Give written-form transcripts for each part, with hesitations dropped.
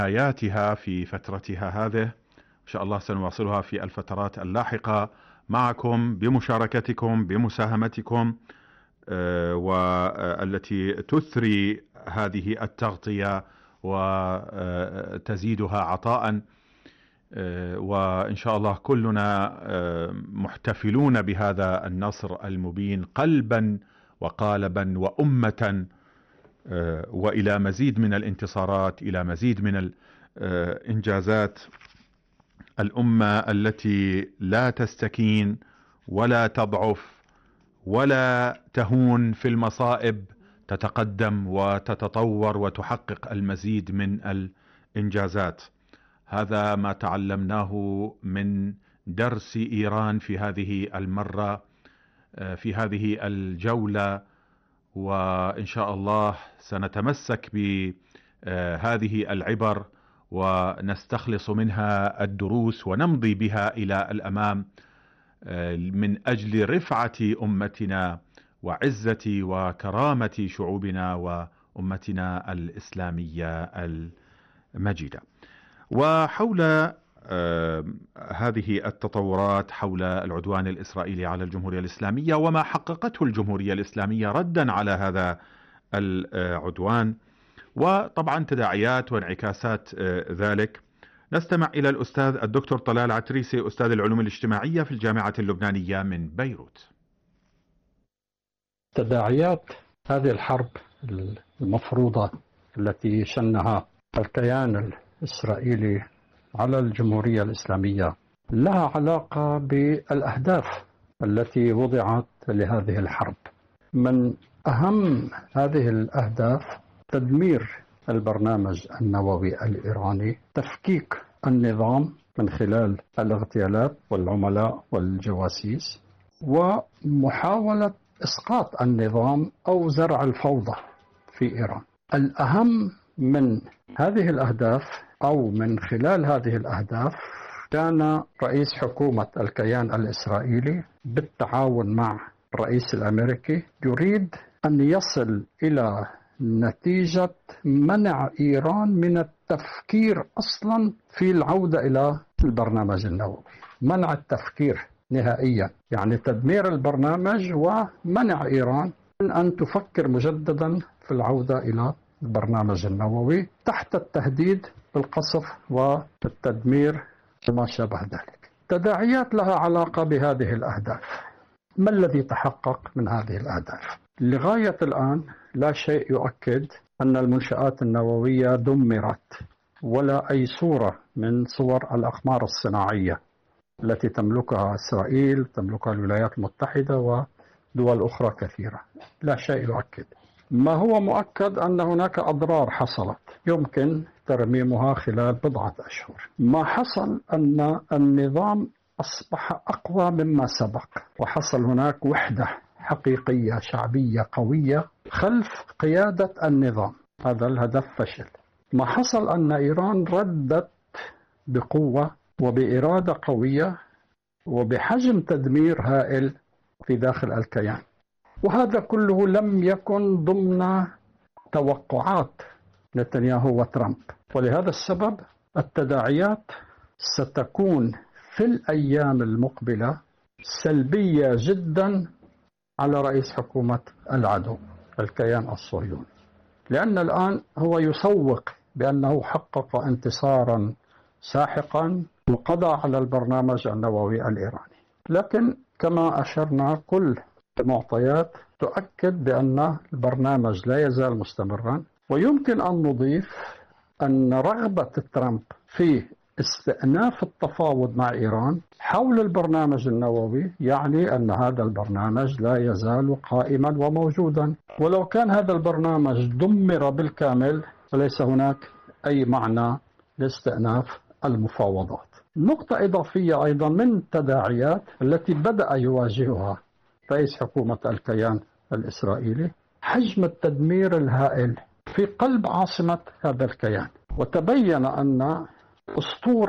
آياتها في فترتها هذه. إن شاء الله سنواصلها في الفترات اللاحقة معكم بمشاركتكم بمساهمتكم، والتي تثري هذه التغطية وتزيدها عطاء. وإن شاء الله كلنا محتفلون بهذا النصر المبين قلبا وقالبا وأمة، وإلى مزيد من الانتصارات، إلى مزيد من الإنجازات. الأمة التي لا تستكين ولا تضعف ولا تهون في المصائب تتقدم وتتطور وتحقق المزيد من الإنجازات. هذا ما تعلمناه من درس إيران في هذه المرة، في هذه الجولة، وإن شاء الله سنتمسك بهذه العبر ونستخلص منها الدروس ونمضي بها إلى الأمام من أجل رفعة أمتنا وعزة وكرامة شعوبنا وأمتنا الإسلامية المجيدة. وحول هذه التطورات حول العدوان الإسرائيلي على الجمهورية الإسلامية وما حققته الجمهورية الإسلامية ردا على هذا العدوان، وطبعا تداعيات وانعكاسات ذلك، نستمع إلى الأستاذ الدكتور طلال عتريسي، أستاذ العلوم الاجتماعية في الجامعة اللبنانية من بيروت. تداعيات هذه الحرب المفروضة التي شنها الكيان الإسرائيلي على الجمهورية الإسلامية لها علاقة بالأهداف التي وضعت لهذه الحرب. من أهم هذه الأهداف تدمير البرنامج النووي الإيراني، تفكيك النظام من خلال الاغتيالات والعملاء والجواسيس، ومحاولة إسقاط النظام أو زرع الفوضى في إيران. الأهم من هذه الأهداف أو من خلال هذه الأهداف كان رئيس حكومة الكيان الإسرائيلي بالتعاون مع الرئيس الأمريكي يريد أن يصل إلى نتيجة منع إيران من التفكير أصلا في العودة إلى البرنامج النووي، منع التفكير نهائيا، يعني تدمير البرنامج ومنع إيران من أن تفكر مجددا في العودة إلى البرنامج النووي تحت التهديد بالقصف والتدمير وما شابه ذلك. تداعيات لها علاقة بهذه الأهداف. ما الذي تحقق من هذه الأهداف؟ لغاية الآن لا شيء يؤكد أن المنشآت النووية دمرت، ولا أي صورة من صور الأقمار الصناعية التي تملكها إسرائيل، تملكها الولايات المتحدة ودول أخرى كثيرة. لا شيء يؤكد. ما هو مؤكد أن هناك أضرار حصلت يمكن ترميمها خلال بضعة أشهر. ما حصل أن النظام أصبح أقوى مما سبق، وحصل هناك وحدة حقيقية شعبية قوية خلف قيادة النظام. هذا الهدف فشل. ما حصل أن إيران ردت بقوة وبإرادة قوية وبحجم تدمير هائل في داخل الكيان، وهذا كله لم يكن ضمن توقعات نتنياهو وترامب. ولهذا السبب التداعيات ستكون في الأيام المقبلة سلبية جدا على رئيس حكومة العدو الكيان الصهيوني، لأن الآن هو يسوق بأنه حقق انتصارا ساحقا وقضى على البرنامج النووي الإيراني، لكن كما أشرنا كل المعطيات تؤكد بأن البرنامج لا يزال مستمرا. ويمكن أن نضيف أن رغبة ترامب في استئناف التفاوض مع إيران حول البرنامج النووي يعني أن هذا البرنامج لا يزال قائما وموجودا، ولو كان هذا البرنامج دمر بالكامل فليس هناك أي معنى لاستئناف المفاوضات. نقطة إضافية أيضا من التداعيات التي بدأ يواجهها رئيس حكومة الكيان الإسرائيلي حجم التدمير الهائل في قلب عاصمة هذا الكيان. وتبين أن أسطورة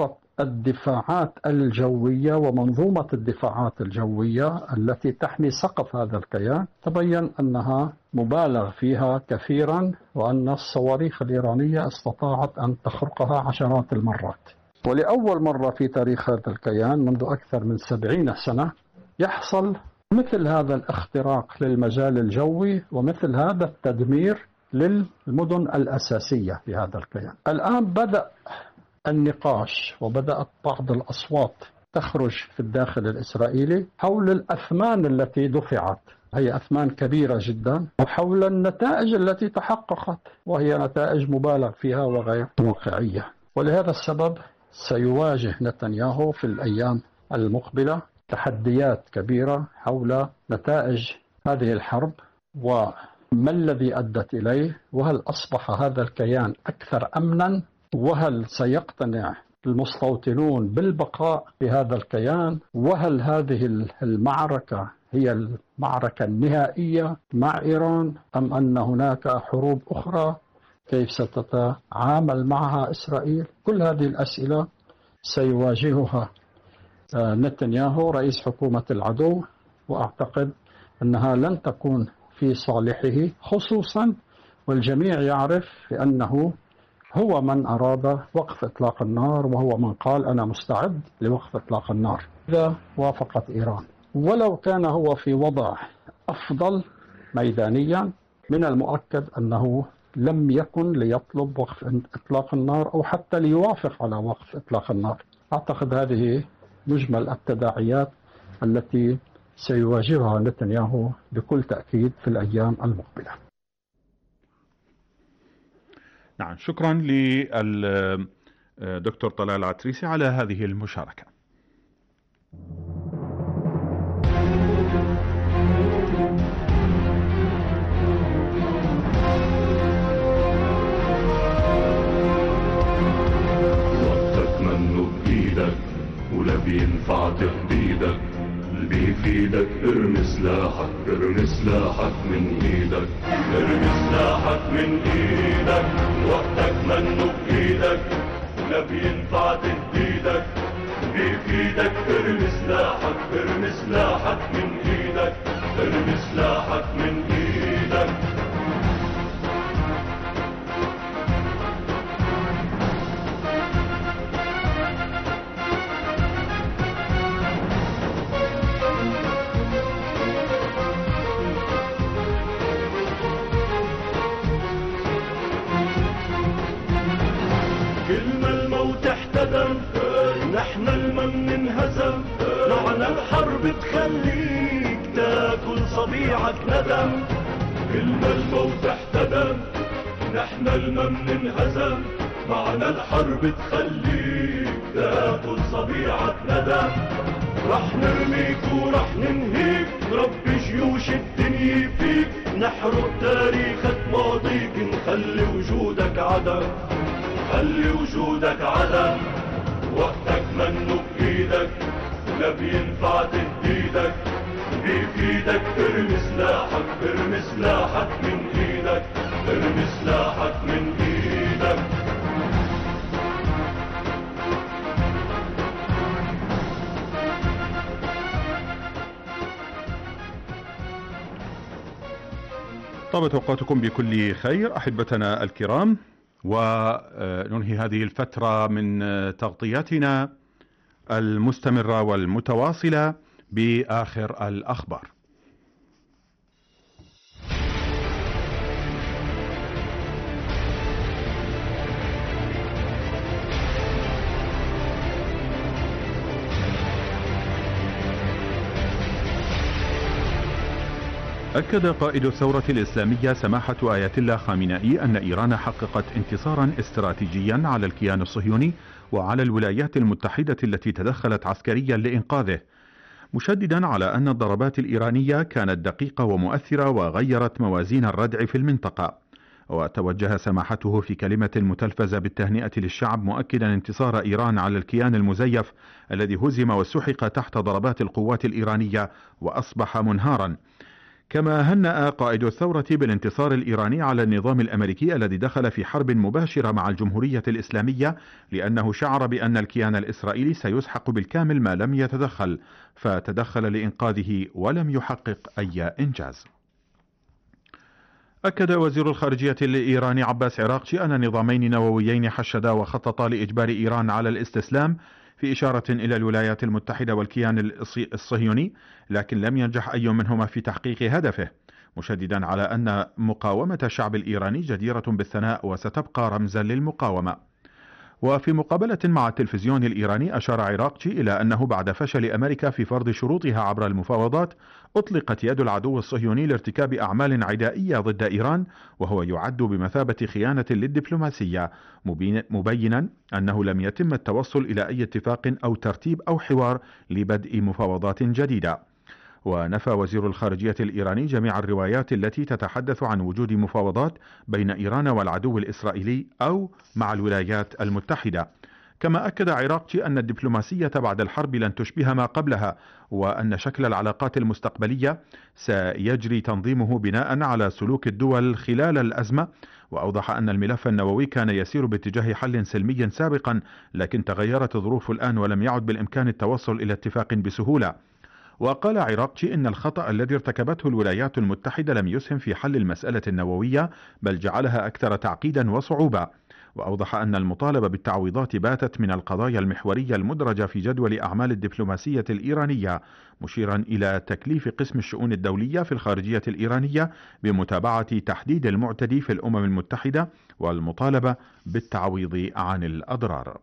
الدفاعات الجوية ومنظومة الدفاعات الجوية التي تحمي سقف هذا الكيان، تبين أنها مبالغ فيها كثيرا، وأن الصواريخ الإيرانية استطاعت أن تخرقها عشرات المرات. ولأول مرة في تاريخ هذا الكيان منذ أكثر من 70 سنة يحصل مثل هذا الاختراق للمجال الجوي ومثل هذا التدمير للمدن الأساسية في هذا الكيان. الآن بدأ النقاش وبدأت بعض الأصوات تخرج في الداخل الإسرائيلي حول الأثمان التي دفعت، هي أثمان كبيرة جدا، وحول النتائج التي تحققت، وهي نتائج مبالغ فيها وغير واقعية. ولهذا السبب سيواجه نتنياهو في الأيام المقبلة تحديات كبيرة حول نتائج هذه الحرب وما الذي أدت إليه، وهل أصبح هذا الكيان أكثر أمنا، وهل سيقتنع المستوطنون بالبقاء في هذا الكيان، وهل هذه المعركة هي المعركة النهائية مع إيران أم أن هناك حروب أخرى، كيف ستتعامل معها إسرائيل. كل هذه الأسئلة سيواجهها نتنياهو رئيس حكومة العدو، وأعتقد أنها لن تكون في صالحه، خصوصا والجميع يعرف أنه هو من أراد وقف إطلاق النار، وهو من قال أنا مستعد لوقف إطلاق النار إذا وافقت إيران. ولو كان هو في وضع أفضل ميدانيا، من المؤكد أنه لم يكن ليطلب وقف إطلاق النار أو حتى ليوافق على وقف إطلاق النار. أعتقد هذه مجمل التداعيات التي سيواجهها نتنياهو بكل تأكيد في الأيام المقبلة. نعم، شكرا للدكتور طلال العتريسي على هذه المشاركة. وقتك منه بإيدك ولا بينفع تهديدك، اللي بيفيدك ارمي سلاحك، ارمي سلاحك من ايدك، ارمي سلاحك من ايدك. وقتك منه بايدك ولا بينفع تهديدك، بيفيدك ارمي سلاحك، ارمي سلاحك من ايدك، ارمي سلاحك من ايدك. نحن المن انهزم، معنى الحرب تخليك تاكل صبيعك ندم. كل ما الموت احتدم، نحن المن انهزم، معنى الحرب تخليك تاكل صبيعك ندم. رح نرميك ورح ننهيك، ربي جيوش الدنيا فيك، نحرق تاريخك ماضيك، نخلي وجودك عدم، خلي وجودك عدم. وقتك منه بإيدك ولا بينفع تهديدك، بيفيدك ارمي سلاحك، ارمي سلاحك من ايدك، ارمي سلاحك من ايدك. طابت أوقاتكم بكل خير أحبتنا الكرام، وننهي هذه الفترة من تغطياتنا المستمرة والمتواصلة بآخر الأخبار. أكد قائد الثورة الإسلامية سماحة آية الله خامنئي أن إيران حققت انتصارا استراتيجيا على الكيان الصهيوني وعلى الولايات المتحدة التي تدخلت عسكريا لإنقاذه، مشددا على أن الضربات الإيرانية كانت دقيقة ومؤثرة وغيرت موازين الردع في المنطقة. وتوجه سماحته في كلمة متلفزة بالتهنئة للشعب، مؤكدا انتصار إيران على الكيان المزيف الذي هزم وسحق تحت ضربات القوات الإيرانية وأصبح منهارا. كما هنأ قائد الثورة بالانتصار الإيراني على النظام الأمريكي الذي دخل في حرب مباشرة مع الجمهورية الإسلامية، لأنه شعر بأن الكيان الإسرائيلي سيسحق بالكامل ما لم يتدخل، فتدخل لإنقاذه ولم يحقق أي إنجاز. أكد وزير الخارجية الإيراني عباس عراقچي أن نظامين نوويين حشدا وخططا لإجبار إيران على الاستسلام، في إشارة إلى الولايات المتحدة والكيان الصهيوني، لكن لم ينجح أي منهما في تحقيق هدفه، مشددا على أن مقاومة الشعب الإيراني جديرة بالثناء وستبقى رمزا للمقاومة. وفي مقابلة مع التلفزيون الإيراني أشار عراقچي إلى أنه بعد فشل أمريكا في فرض شروطها عبر المفاوضات، أطلقت يد العدو الصهيوني لارتكاب أعمال عدائية ضد إيران، وهو يعد بمثابة خيانة للدبلوماسية، مبينا أنه لم يتم التوصل إلى أي اتفاق أو ترتيب أو حوار لبدء مفاوضات جديدة. ونفى وزير الخارجية الإيراني جميع الروايات التي تتحدث عن وجود مفاوضات بين إيران والعدو الإسرائيلي أو مع الولايات المتحدة. كما أكد عراقچي أن الدبلوماسية بعد الحرب لن تشبه ما قبلها، وأن شكل العلاقات المستقبلية سيجري تنظيمه بناء على سلوك الدول خلال الأزمة. وأوضح أن الملف النووي كان يسير باتجاه حل سلمي سابقا، لكن تغيرت الظروف الآن ولم يعد بالإمكان التوصل إلى اتفاق بسهولة. وقال عراقچي إن الخطأ الذي ارتكبته الولايات المتحدة لم يسهم في حل المسألة النووية، بل جعلها أكثر تعقيدا وصعوبة. وأوضح أن المطالبة بالتعويضات باتت من القضايا المحورية المدرجة في جدول أعمال الدبلوماسية الإيرانية، مشيرا إلى تكليف قسم الشؤون الدولية في الخارجية الإيرانية بمتابعة تحديد المعتدي في الأمم المتحدة والمطالبة بالتعويض عن الأضرار.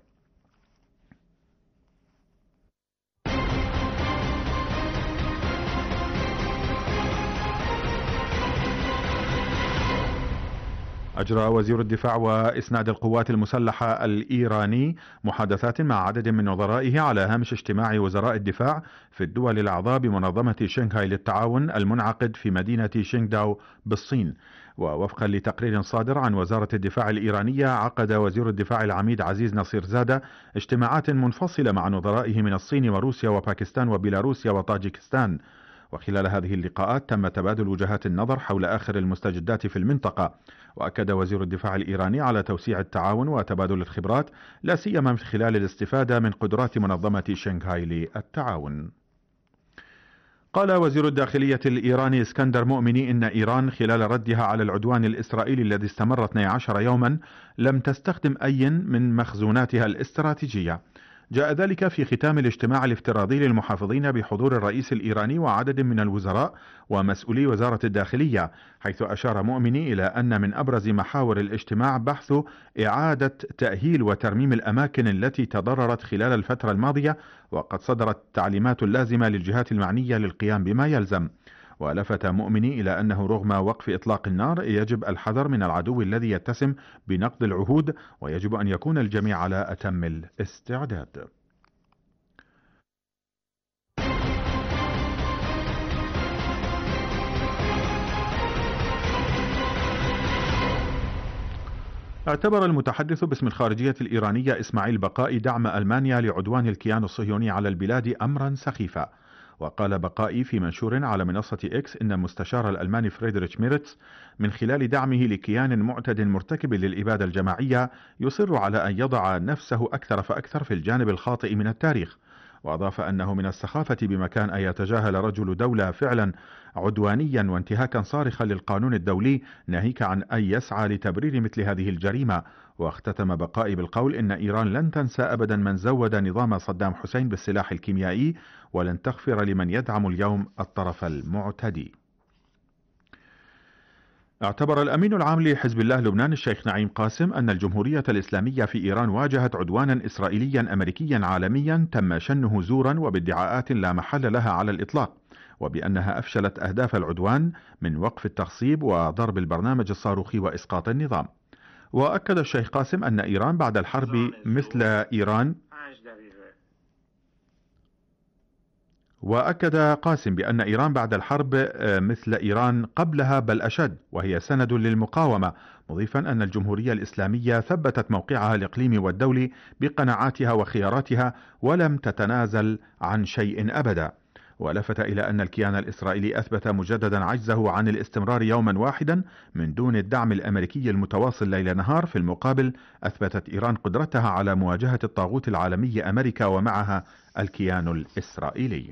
أجرى وزير الدفاع وإسناد القوات المسلحة الإيراني محادثات مع عدد من وزرائه على هامش اجتماع وزراء الدفاع في الدول الأعضاء بمنظمة شنغهاي للتعاون المنعقد في مدينة شينغداو بالصين. ووفقا لتقرير صادر عن وزارة الدفاع الإيرانية، عقد وزير الدفاع العميد عزيز نصير زادة اجتماعات منفصلة مع نظرائه من الصين وروسيا وباكستان وبيلاروسيا وطاجيكستان. وخلال هذه اللقاءات تم تبادل وجهات النظر حول آخر المستجدات في المنطقة. وأكد وزير الدفاع الإيراني على توسيع التعاون وتبادل الخبرات، لا سيما من خلال الاستفادة من قدرات منظمة شنغهاي للتعاون. قال وزير الداخلية الإيراني اسكندر مؤمني إن إيران خلال ردها على العدوان الإسرائيلي الذي استمر 12 يوما لم تستخدم أي من مخزوناتها الاستراتيجية. جاء ذلك في ختام الاجتماع الافتراضي للمحافظين بحضور الرئيس الإيراني وعدد من الوزراء ومسؤولي وزارة الداخلية، حيث أشار مؤمني إلى أن من أبرز محاور الاجتماع بحث إعادة تأهيل وترميم الأماكن التي تضررت خلال الفترة الماضية، وقد صدرت تعليمات لازمة للجهات المعنية للقيام بما يلزم. ولفت مؤمني إلى أنه رغم وقف إطلاق النار يجب الحذر من العدو الذي يتسم بنقض العهود، ويجب أن يكون الجميع على أتم الاستعداد. اعتبر المتحدث باسم الخارجية الإيرانية إسماعيل بقائي دعم ألمانيا لعدوان الكيان الصهيوني على البلاد أمرا سخيفا. وقال بقائي في منشور على منصة إكس إن المستشار الألماني فريدريش ميرتس من خلال دعمه لكيان معتد مرتكب للإبادة الجماعية يصر على أن يضع نفسه أكثر فأكثر في الجانب الخاطئ من التاريخ. وأضاف أنه من السخافة بمكان أن يتجاهل رجل دولة فعلا عدوانيا وانتهاكا صارخا للقانون الدولي، ناهيك عن أن يسعى لتبرير مثل هذه الجريمة. واختتم بقائي بالقول إن إيران لن تنسى أبدا من زود نظام صدام حسين بالسلاح الكيميائي، ولن تغفر لمن يدعم اليوم الطرف المعتدي. اعتبر الأمين العام لحزب الله لبنان الشيخ نعيم قاسم أن الجمهورية الإسلامية في إيران واجهت عدوانا إسرائيليا أمريكيا عالميا تم شنه زورا وبادعاءات لا محل لها على الإطلاق، وبأنها أفشلت أهداف العدوان من وقف التغصيب وضرب البرنامج الصاروخي وإسقاط النظام. وأكد الشيخ قاسم أن إيران بعد الحرب مثل إيران وأكد قاسم بأن إيران بعد الحرب مثل إيران قبلها بل أشد، وهي سند للمقاومة، مضيفا أن الجمهورية الإسلامية ثبتت موقعها الإقليمي والدولي بقناعاتها وخياراتها ولم تتنازل عن شيء أبدا. ولفت إلى أن الكيان الإسرائيلي أثبت مجددا عجزه عن الاستمرار يوما واحدا من دون الدعم الأمريكي المتواصل ليل نهار. في المقابل أثبتت إيران قدرتها على مواجهة الطاغوت العالمي أمريكا ومعها الكيان الإسرائيلي.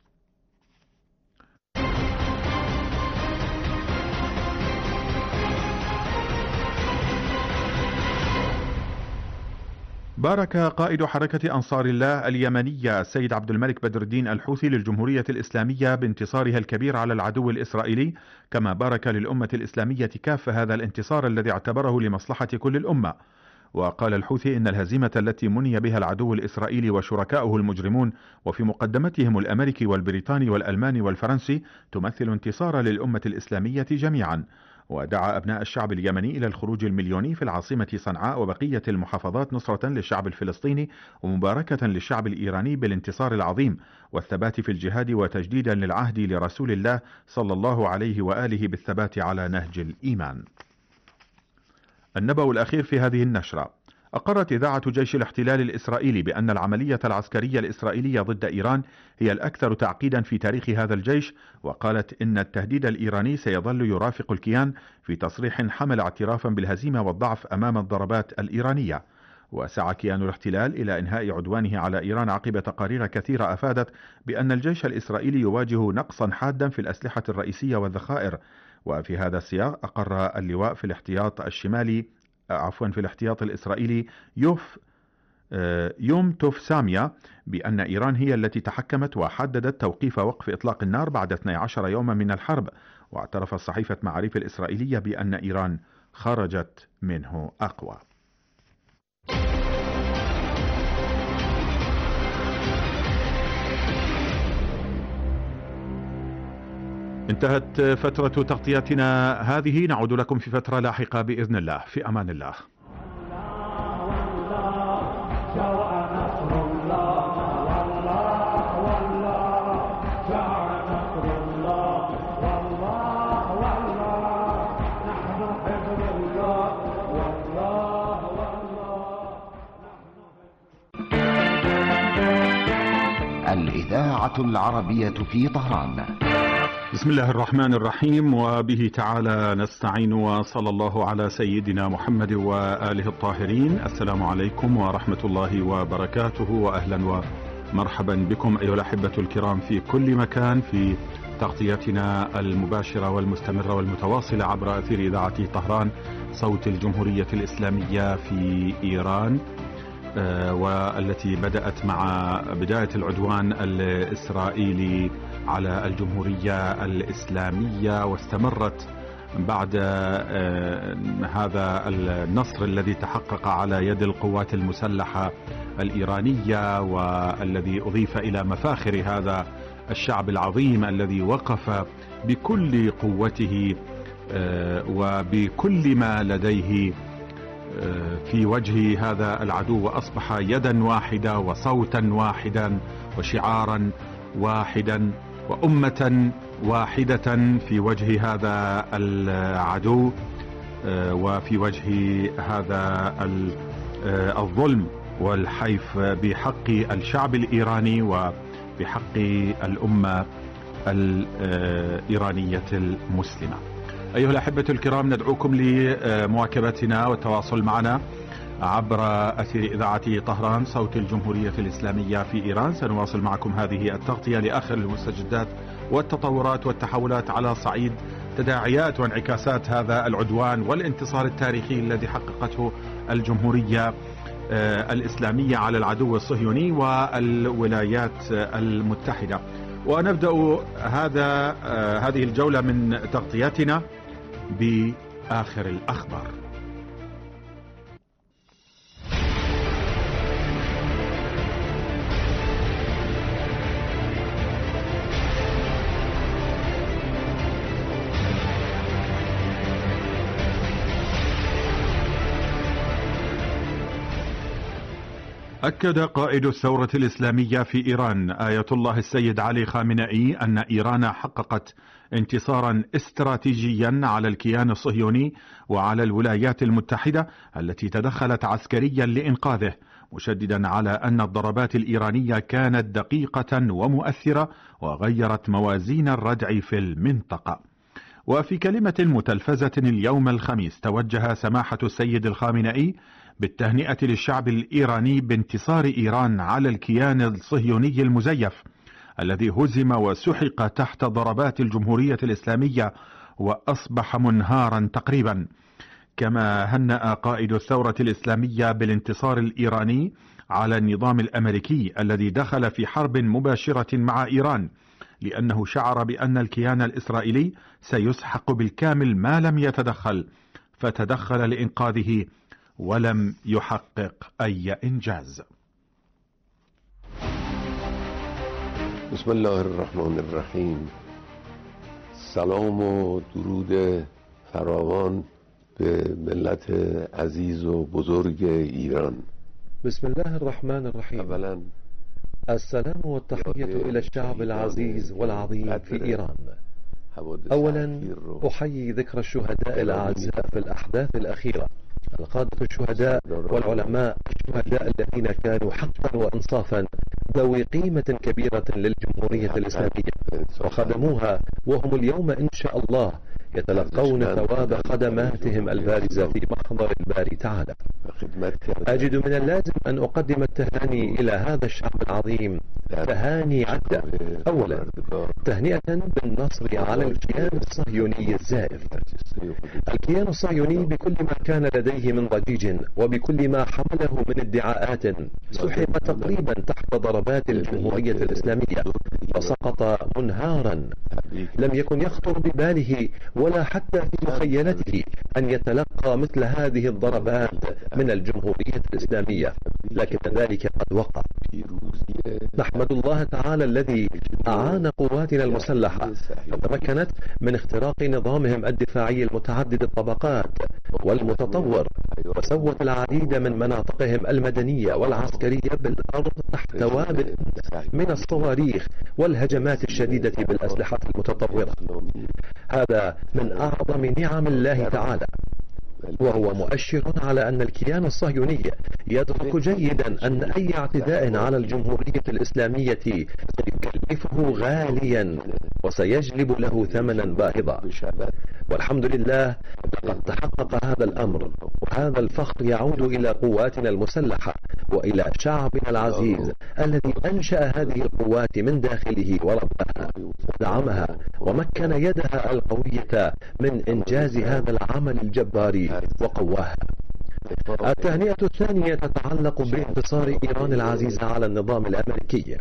بارك قائد حركة أنصار الله اليمنية السيد عبد الملك بدر الدين الحوثي للجمهورية الإسلامية بانتصارها الكبير على العدو الإسرائيلي، كما بارك للأمة الإسلامية كافة هذا الانتصار الذي اعتبره لمصلحة كل الأمة. وقال الحوثي إن الهزيمة التي مني بها العدو الإسرائيلي وشركائه المجرمون وفي مقدمتهم الأمريكي والبريطاني والألماني والفرنسي تمثل انتصارا للأمة الإسلامية جميعا. ودعا أبناء الشعب اليمني إلى الخروج المليوني في العاصمة صنعاء وبقية المحافظات نصرة للشعب الفلسطيني ومباركة للشعب الإيراني بالانتصار العظيم والثبات في الجهاد وتجديدا للعهد لرسول الله صلى الله عليه وآله بالثبات على نهج الإيمان. النبأ الأخير في هذه النشرة: أقرت إذاعة جيش الاحتلال الإسرائيلي بأن العملية العسكرية الإسرائيلية ضد إيران هي الأكثر تعقيدا في تاريخ هذا الجيش، وقالت إن التهديد الإيراني سيظل يرافق الكيان في تصريح حمل اعترافا بالهزيمة والضعف أمام الضربات الإيرانية. وسعى كيان الاحتلال إلى إنهاء عدوانه على إيران عقب تقارير كثيرة أفادت بأن الجيش الإسرائيلي يواجه نقصا حادا في الأسلحة الرئيسية والذخائر. وفي هذا السياق أقر اللواء في الاحتياط الإسرائيلي يوم توف ساميا بأن إيران هي التي تحكمت وحددت توقيف وقف إطلاق النار بعد 12 يوما من الحرب. واعترفت صحيفة معاريف الإسرائيلية بأن إيران خرجت منه أقوى. انتهت فترة تغطيتنا هذه، نعود لكم في فترة لاحقة بإذن الله. في أمان الله. الإذاعة العربية في طهران. بسم الله الرحمن الرحيم، وبه تعالى نستعين، وصلى الله على سيدنا محمد وآله الطاهرين. السلام عليكم ورحمة الله وبركاته، وأهلا ومرحبا بكم أيها الأحبة الكرام في كل مكان في تغطيتنا المباشرة والمستمرة والمتواصلة عبر أثير إذاعة طهران صوت الجمهورية الإسلامية في إيران، والتي بدأت مع بداية العدوان الإسرائيلي على الجمهورية الإسلامية، واستمرت بعد هذا النصر الذي تحقق على يد القوات المسلحة الإيرانية، والذي أضيف إلى مفاخر هذا الشعب العظيم الذي وقف بكل قوته وبكل ما لديه في وجه هذا العدو، وأصبح يدا واحدة وصوتا واحدا وشعارا واحدا وأمة واحدة في وجه هذا العدو وفي وجه هذا الظلم والحيف بحق الشعب الإيراني وبحق الأمة الإيرانية المسلمة. أيها الأحبة الكرام، ندعوكم لمواكبتنا والتواصل معنا عبر أثير إذاعة طهران صوت الجمهورية الإسلامية في إيران. سنواصل معكم هذه التغطية لآخر المستجدات والتطورات والتحولات على صعيد تداعيات وانعكاسات هذا العدوان والانتصار التاريخي الذي حققته الجمهورية الإسلامية على العدو الصهيوني والولايات المتحدة. ونبدأ هذه الجولة من تغطياتنا بآخر الأخبار. أكد قائد الثورة الإسلامية في إيران آية الله السيد علي خامنئي أن إيران حققت انتصارا استراتيجيا على الكيان الصهيوني وعلى الولايات المتحدة التي تدخلت عسكريا لإنقاذه، مشددا على أن الضربات الإيرانية كانت دقيقة ومؤثرة وغيرت موازين الردع في المنطقة. وفي كلمة متلفزة اليوم الخميس توجه سماحة السيد الخامنئي بالتهنئة للشعب الإيراني بانتصار إيران على الكيان الصهيوني المزيف الذي هزم وسحق تحت ضربات الجمهورية الإسلامية وأصبح منهارا تقريبا. كما هنأ قائد الثورة الإسلامية بالانتصار الإيراني على النظام الأمريكي الذي دخل في حرب مباشرة مع إيران، لأنه شعر بأن الكيان الإسرائيلي سيسحق بالكامل ما لم يتدخل، فتدخل لإنقاذه ولم يحقق أي إنجاز. بسم الله الرحمن الرحیم. سلام و درود فراوان به ملت عزیز و بزرگ ایران. بسم الله الرحمن الرحيم. اولا السلام والتحية إلى الشعب العزيز والعظيم في إيران. أولا أحيي ذكرى الشهداء الأعزاء في الأحداث الأخيرة، القادة الشهداء والعلماء الشهداء الذين كانوا حقا وإنصافا ذوي قيمة كبيرة للجمهورية الإسلامية وخدموها، وهم اليوم إن شاء الله يتلقون ثواب خدماتهم البارزة في محضر الباري تعالى. أجد من اللازم أن أقدم التهاني إلى هذا الشعب العظيم تهاني عدة. أولا تهنئة بالنصر على الكيان الصهيوني الزائف. الكيان الصهيوني بكل ما كان لديه من ضجيج وبكل ما حمله من ادعاءات سحق تقريبا تحت ضربات الجمهورية الإسلامية وسقط منهارا. لم يكن يخطر بباله ولا حتى في مخيلته أن يتلقى مثل هذه الضربات من الجمهورية الإسلامية، لكن ذلك قد وقع. نحمد الله تعالى الذي أعان قواتنا المسلحة فتمكنت من اختراق نظامهم الدفاعي المتعدد الطبقات والمتطور، وسوت العديد من مناطقهم المدنية والعسكرية بالأرض تحت وابل من الصواريخ والهجمات الشديدة بالأسلحة المتطورة. هذا من أعظم نعم الله تعالى، وهو مؤشر على أن الكيان الصهيوني يدرك جيدا أن أي اعتداء على الجمهورية الإسلامية سيكلفه غاليا وسيجلب له ثمنا باهظا. والحمد لله لقد تحقق هذا الأمر، وهذا الفخر يعود إلى قواتنا المسلحة وإلى شعبنا العزيز الذي أنشأ هذه القوات من داخله وربها ودعمها ومكن يدها القوية من إنجاز هذا العمل الجبار وقواها. التهنئة الثانية تتعلق بانتصار إيران العزيزة على النظام الأمريكي.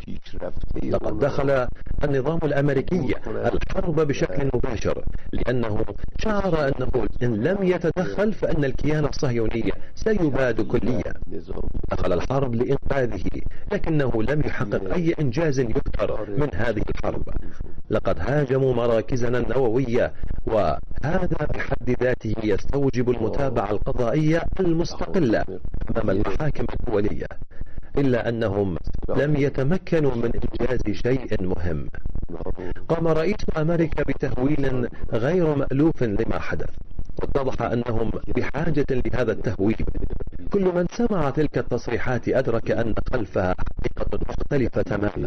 لقد دخل النظام الأمريكي الحرب بشكل مباشر، لأنه شعر أنه إن لم يتدخل فإن الكيان الصهيوني سيباد كليا. دخل الحرب لإنقاذه، لكنه لم يحقق أي إنجاز يذكر من هذه الحرب. لقد هاجموا مراكزنا النووية، وهذا بحد ذاته يستوجب المتابعة القضائية المستقلة أمام المحاكم الدولية، إلا أنهم لم يتمكنوا من إنجاز شيء مهم. قام رئيس أمريكا بتهويل غير مألوف لما حدث، واتضح أنهم بحاجة لهذا التهويل. كل من سمع تلك التصريحات أدرك أن خلفها حقيقة مختلفة تماما.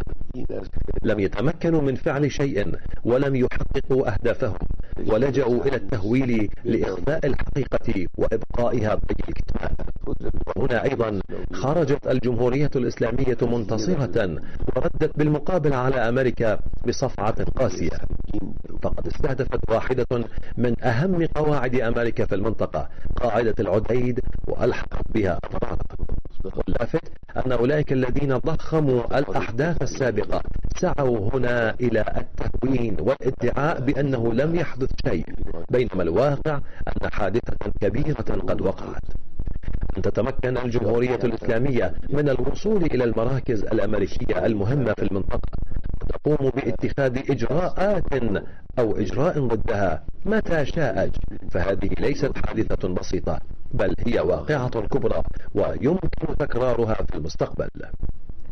لم يتمكنوا من فعل شيء ولم يحققوا أهدافهم، ولجأوا إلى التهويل لإخفاء الحقيقة وإبقائها بين الكتمان. وهنا أيضا خرجت الجمهورية الإسلامية منتصرة وردت بالمقابل على أمريكا بصفعة قاسية، فقد استهدفت واحدة من أهم قواعد أمريكا في المنطقة، قاعدة العديد، وألحقت بها أضرارا. واللافت أن أولئك الذين ضخموا الأحداث السابقة سعوا هنا إلى التهوين والادعاء بأنه لم يحدث شيء، بينما الواقع أن حادثة كبيرة قد وقعت. أن تتمكن الجمهورية الإسلامية من الوصول إلى المراكز الأمريكية المهمة في المنطقة وتقوم باتخاذ إجراءات أو إجراء ضدها متى شاءت، فهذه ليست حادثة بسيطة، بل هي واقعة كبرى ويمكن تكرارها في المستقبل.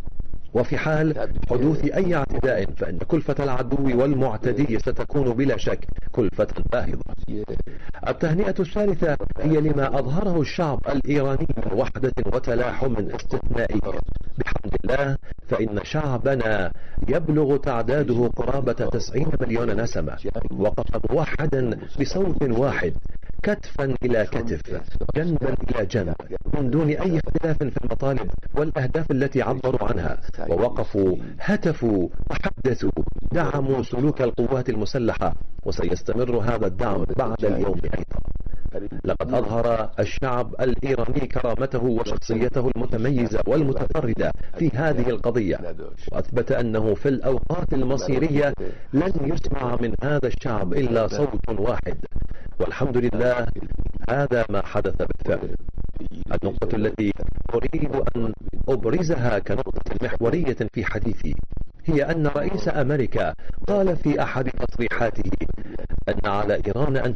وفي حال حدوث أي اعتداء فإن كلفة العدو والمعتدي ستكون بلا شك كلفة باهظة. التهنئة الثالثة هي لما أظهره الشعب الإيراني من وحدة وتلاحم استثنائي. بحمد الله فإن شعبنا يبلغ تعداده قرابة 90 مليون نسمة، وقف موحدا بصوت واحد، كتفا إلى كتف، جنبا إلى جنب، من دون أي اختلاف في المطالب والأهداف التي عبروا عنها، ووقفوا، هتفوا، وحدثوا، دعموا سلوك القوات المسلحة، وسيستمر هذا الدعم بعد اليوم أيضا. لقد أظهر الشعب الإيراني كرامته وشخصيته المتميزة والمتفردة في هذه القضية، وأثبت أنه في الأوقات المصيرية لن يسمع من هذا الشعب إلا صوت واحد، والحمد لله هذا ما حدث بالفعل. النقطة التي أريد أن أبرزها كنقطة محورية في حديثي هي أن رئيس أمريكا قال في أحد تصريحاته أن على إيران أن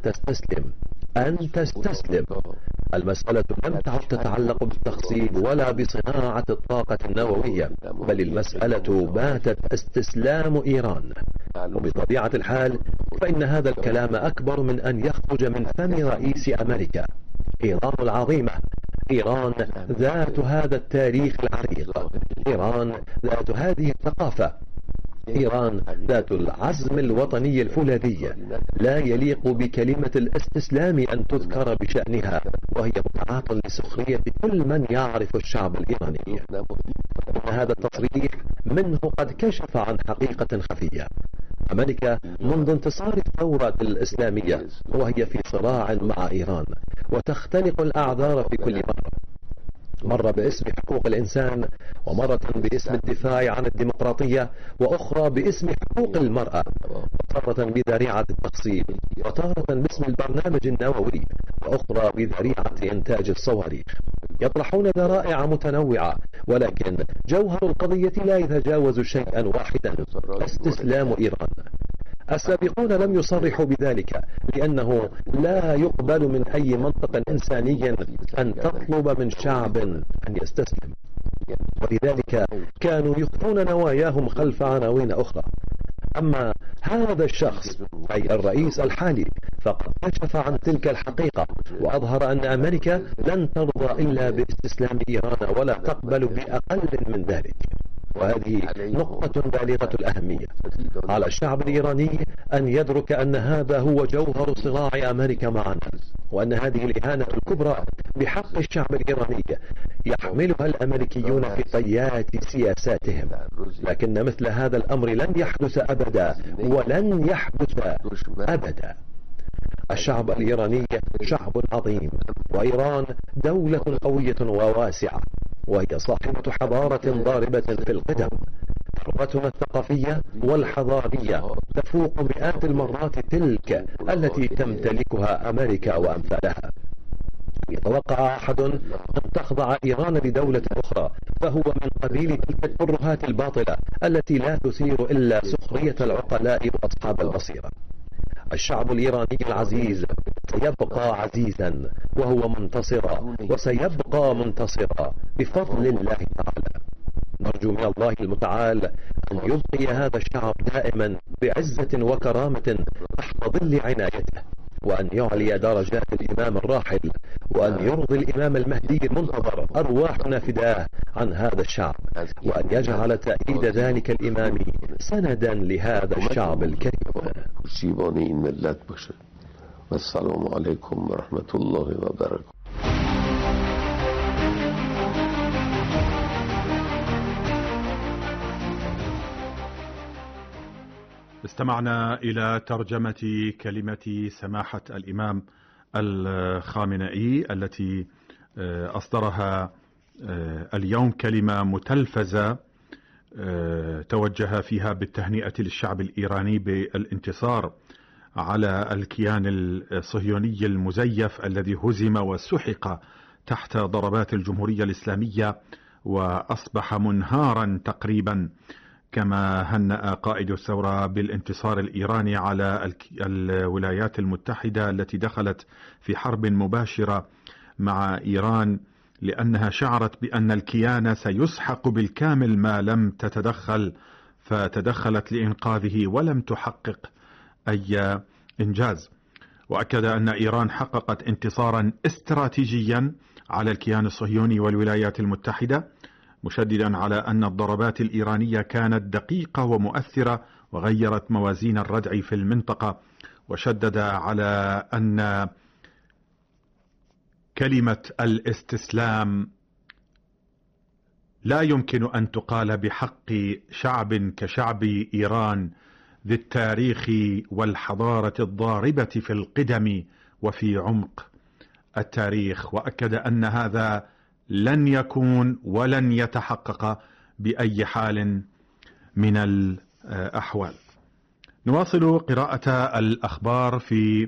تستسلم. المسألة لم تعد تتعلق بالتخصيب ولا بصناعة الطاقة النووية، بل المسألة باتت استسلام إيران. وبطبيعة الحال فإن هذا الكلام أكبر من أن يخرج من فم رئيس أمريكا. إيران العظيمة، إيران ذات هذا التاريخ العريق، إيران ذات هذه الثقافة، إيران ذات العزم الوطني الفولاذي، لا يليق بكلمة الاستسلام أن تذكر بشأنها، وهي متعاط لسخرية كل من يعرف الشعب الإيراني. إن هذا التصريح منه قد كشف عن حقيقة خفية. أمريكا منذ انتصار الثورة الإسلامية وهي في صراع مع إيران، وتختلق الأعذار في كل مرة باسم حقوق الإنسان، ومرة باسم الدفاع عن الديمقراطية، وأخرى باسم حقوق المرأة، وتارة بذريعة التخصيب، وتارة باسم البرنامج النووي، وأخرى بذريعة إنتاج الصواريخ. يطرحون ذرائع متنوعة، ولكن جوهر القضية لا يتجاوز شيئا واحدا: استسلام إيران. السابقون لم يصرحوا بذلك لأنه لا يقبل من أي منطق إنساني أن تطلب من شعب أن يستسلم، ولذلك كانوا يخفون نواياهم خلف عناوين أخرى. أما هذا الشخص أي الرئيس الحالي فقد كشف عن تلك الحقيقة، وأظهر أن أمريكا لن ترضى إلا باستسلام إيران ولا تقبل بأقل من ذلك. وهذه نقطة بالغة الأهمية. على الشعب الإيراني أن يدرك أن هذا هو جوهر صراع أمريكا معنا، وأن هذه الإهانة الكبرى بحق الشعب الإيراني يحملها الأمريكيون في طيات سياساتهم، لكن مثل هذا الأمر لن يحدث أبدا، ولن يحدث أبدا. الشعب الإيراني شعب عظيم، وإيران دولة قوية وواسعة، وهي صاحبة حضارة ضاربة في القدم. ثروتنا الثقافية والحضارية تفوق مئات المرات تلك التي تمتلكها أمريكا وأمثالها. يتوقع أحد أن تخضع إيران لدولة أخرى فهو من قبيل تلك الترهات الباطلة التي لا تثير إلا سخرية العقلاء وأصحاب البصيرة. الشعب الإيراني العزيز سيبقى عزيزا وهو منتصرا، وسيبقى منتصرا بفضل الله تعالى. نرجو من الله المتعال أن يبقي هذا الشعب دائما بعزة وكرامة تحت ظل عنايته، وأن يعلي درجات الإمام الراحل، وأن يرضي الإمام المهدي المنتظر أرواحنا فداه عن هذا الشعب، وأن يجعل تأييد ذلك الإمام سندا لهذا الشعب الكريم. والسلام عليكم ورحمة الله وبركاته. استمعنا إلى ترجمة كلمة سماحة الإمام الخامنئي التي أصدرها اليوم، كلمة متلفزة توجه فيها بالتهنئة للشعب الإيراني بالانتصار على الكيان الصهيوني المزيف الذي هزم وسحق تحت ضربات الجمهورية الإسلامية وأصبح منهارا تقريبا، كما هنأ قائد الثورة بالانتصار الإيراني على الولايات المتحدة التي دخلت في حرب مباشرة مع إيران لأنها شعرت بأن الكيان سيسحق بالكامل ما لم تتدخل، فتدخلت لإنقاذه ولم تحقق أي إنجاز. وأكد أن إيران حققت انتصارا استراتيجيا على الكيان الصهيوني والولايات المتحدة، مشددا على أن الضربات الإيرانية كانت دقيقة ومؤثرة وغيرت موازين الردع في المنطقة، وشدد على أن كلمة الاستسلام لا يمكن أن تقال بحق شعب كشعب إيران ذي التاريخ والحضارة الضاربة في القدم وفي عمق التاريخ، وأكد أن هذا لن يكون ولن يتحقق بأي حال من الأحوال. نواصل قراءة الأخبار في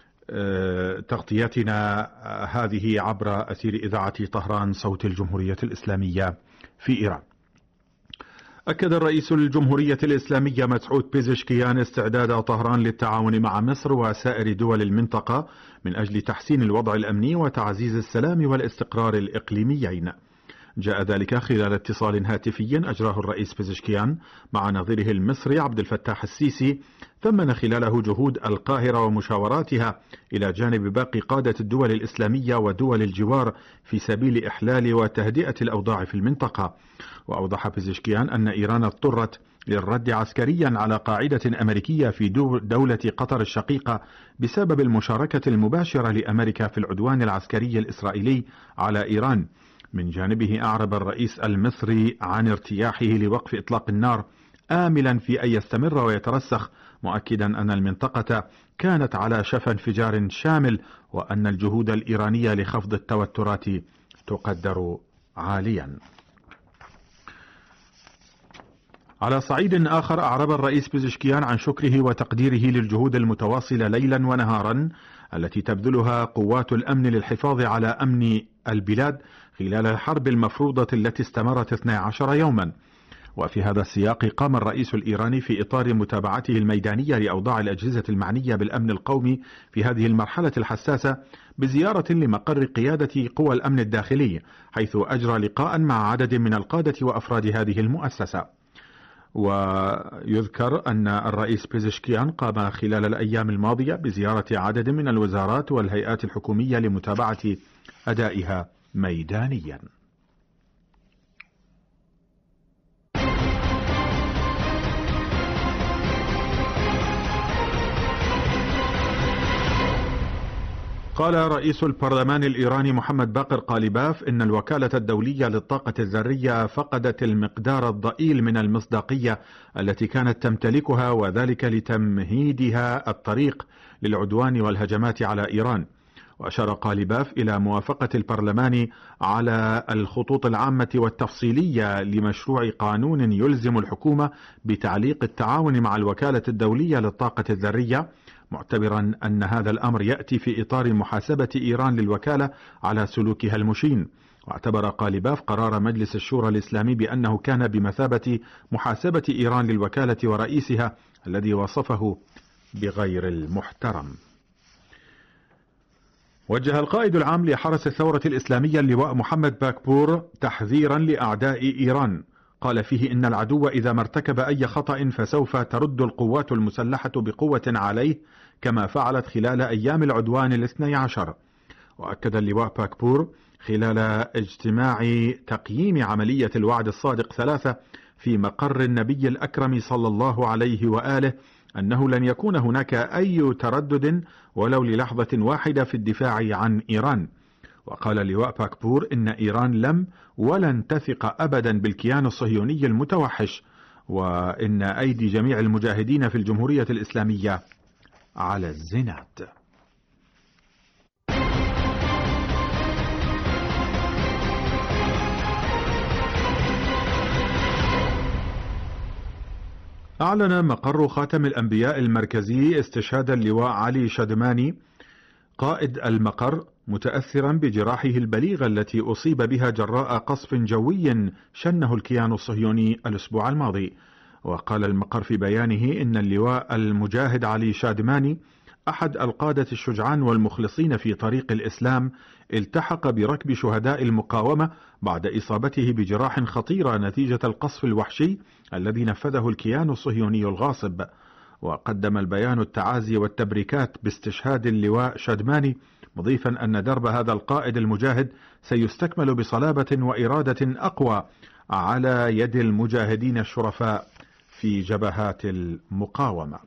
تغطيتنا هذه عبر أثير إذاعة طهران صوت الجمهورية الإسلامية في إيران. أكد الرئيس الجمهورية الإسلامية مسعود بيزشكيان استعداد طهران للتعاون مع مصر وسائر دول المنطقة من أجل تحسين الوضع الأمني وتعزيز السلام والاستقرار الإقليميين. جاء ذلك خلال اتصال هاتفي أجراه الرئيس بيزشكيان مع نظيره المصري عبد الفتاح السيسي، ثمن خلاله جهود القاهرة ومشاوراتها إلى جانب باقي قادة الدول الإسلامية ودول الجوار في سبيل إحلال وتهدئة الأوضاع في المنطقة. وأوضح بيزشكيان أن إيران اضطرت للرد عسكريا على قاعدة أمريكية في دولة قطر الشقيقة بسبب المشاركة المباشرة لأمريكا في العدوان العسكري الإسرائيلي على إيران. من جانبه أعرب الرئيس المصري عن ارتياحه لوقف إطلاق النار، آملا في أن يستمر ويترسخ، مؤكدا أن المنطقة كانت على شفا انفجار شامل، وأن الجهود الإيرانية لخفض التوترات تقدر عاليا. على صعيد آخر، أعرب الرئيس بيزشكيان عن شكره وتقديره للجهود المتواصلة ليلا ونهارا التي تبذلها قوات الأمن للحفاظ على أمن البلاد خلال الحرب المفروضة التي استمرت 12 يوما. وفي هذا السياق قام الرئيس الإيراني في إطار متابعته الميدانية لأوضاع الأجهزة المعنية بالأمن القومي في هذه المرحلة الحساسة بزيارة لمقر قيادة قوى الأمن الداخلي، حيث أجرى لقاء مع عدد من القادة وأفراد هذه المؤسسة. ويذكر أن الرئيس بيزشكيان قام خلال الأيام الماضية بزيارة عدد من الوزارات والهيئات الحكومية لمتابعة أدائها ميدانيا. قال رئيس البرلمان الإيراني محمد باقر قاليباف إن الوكالة الدولية للطاقة الذرية فقدت المقدار الضئيل من المصداقية التي كانت تمتلكها، وذلك لتمهيدها الطريق للعدوان والهجمات على إيران. وأشار قاليباف إلى موافقة البرلمان على الخطوط العامة والتفصيلية لمشروع قانون يلزم الحكومة بتعليق التعاون مع الوكالة الدولية للطاقة الذرية، معتبرا أن هذا الأمر يأتي في إطار محاسبة إيران للوكالة على سلوكها المشين. واعتبر قاليباف قرار مجلس الشورى الإسلامي بأنه كان بمثابة محاسبة إيران للوكالة ورئيسها الذي وصفه بغير المحترم. وجه القائد العام لحرس الثورة الإسلامية اللواء محمد باكبور تحذيرا لأعداء إيران، قال فيه إن العدو إذا ما ارتكب أي خطأ فسوف ترد القوات المسلحة بقوة عليه كما فعلت خلال أيام العدوان 12. وأكد اللواء باكبور خلال اجتماع تقييم عملية الوعد الصادق 3 في مقر النبي الأكرم صلى الله عليه وآله أنه لن يكون هناك أي تردد ولو للحظة واحدة في الدفاع عن إيران. وقال اللواء باكبور إن إيران لم ولن تثق أبدا بالكيان الصهيوني المتوحش، وإن أيدي جميع المجاهدين في الجمهورية الإسلامية على الزناد. أعلن مقر خاتم الأنبياء المركزي استشهاد اللواء علي شدماني قائد المقر، متأثرا بجراحه البليغة التي أصيب بها جراء قصف جوي شنه الكيان الصهيوني الأسبوع الماضي. وقال المقر في بيانه إن اللواء المجاهد علي شادماني أحد القادة الشجعان والمخلصين في طريق الإسلام، التحق بركب شهداء المقاومة بعد إصابته بجراح خطيرة نتيجة القصف الوحشي الذي نفذه الكيان الصهيوني الغاصب. وقدم البيان التعازي والتبريكات باستشهاد اللواء شدماني، مضيفا أن درب هذا القائد المجاهد سيستكمل بصلابة وإرادة أقوى على يد المجاهدين الشرفاء في جبهات المقاومة.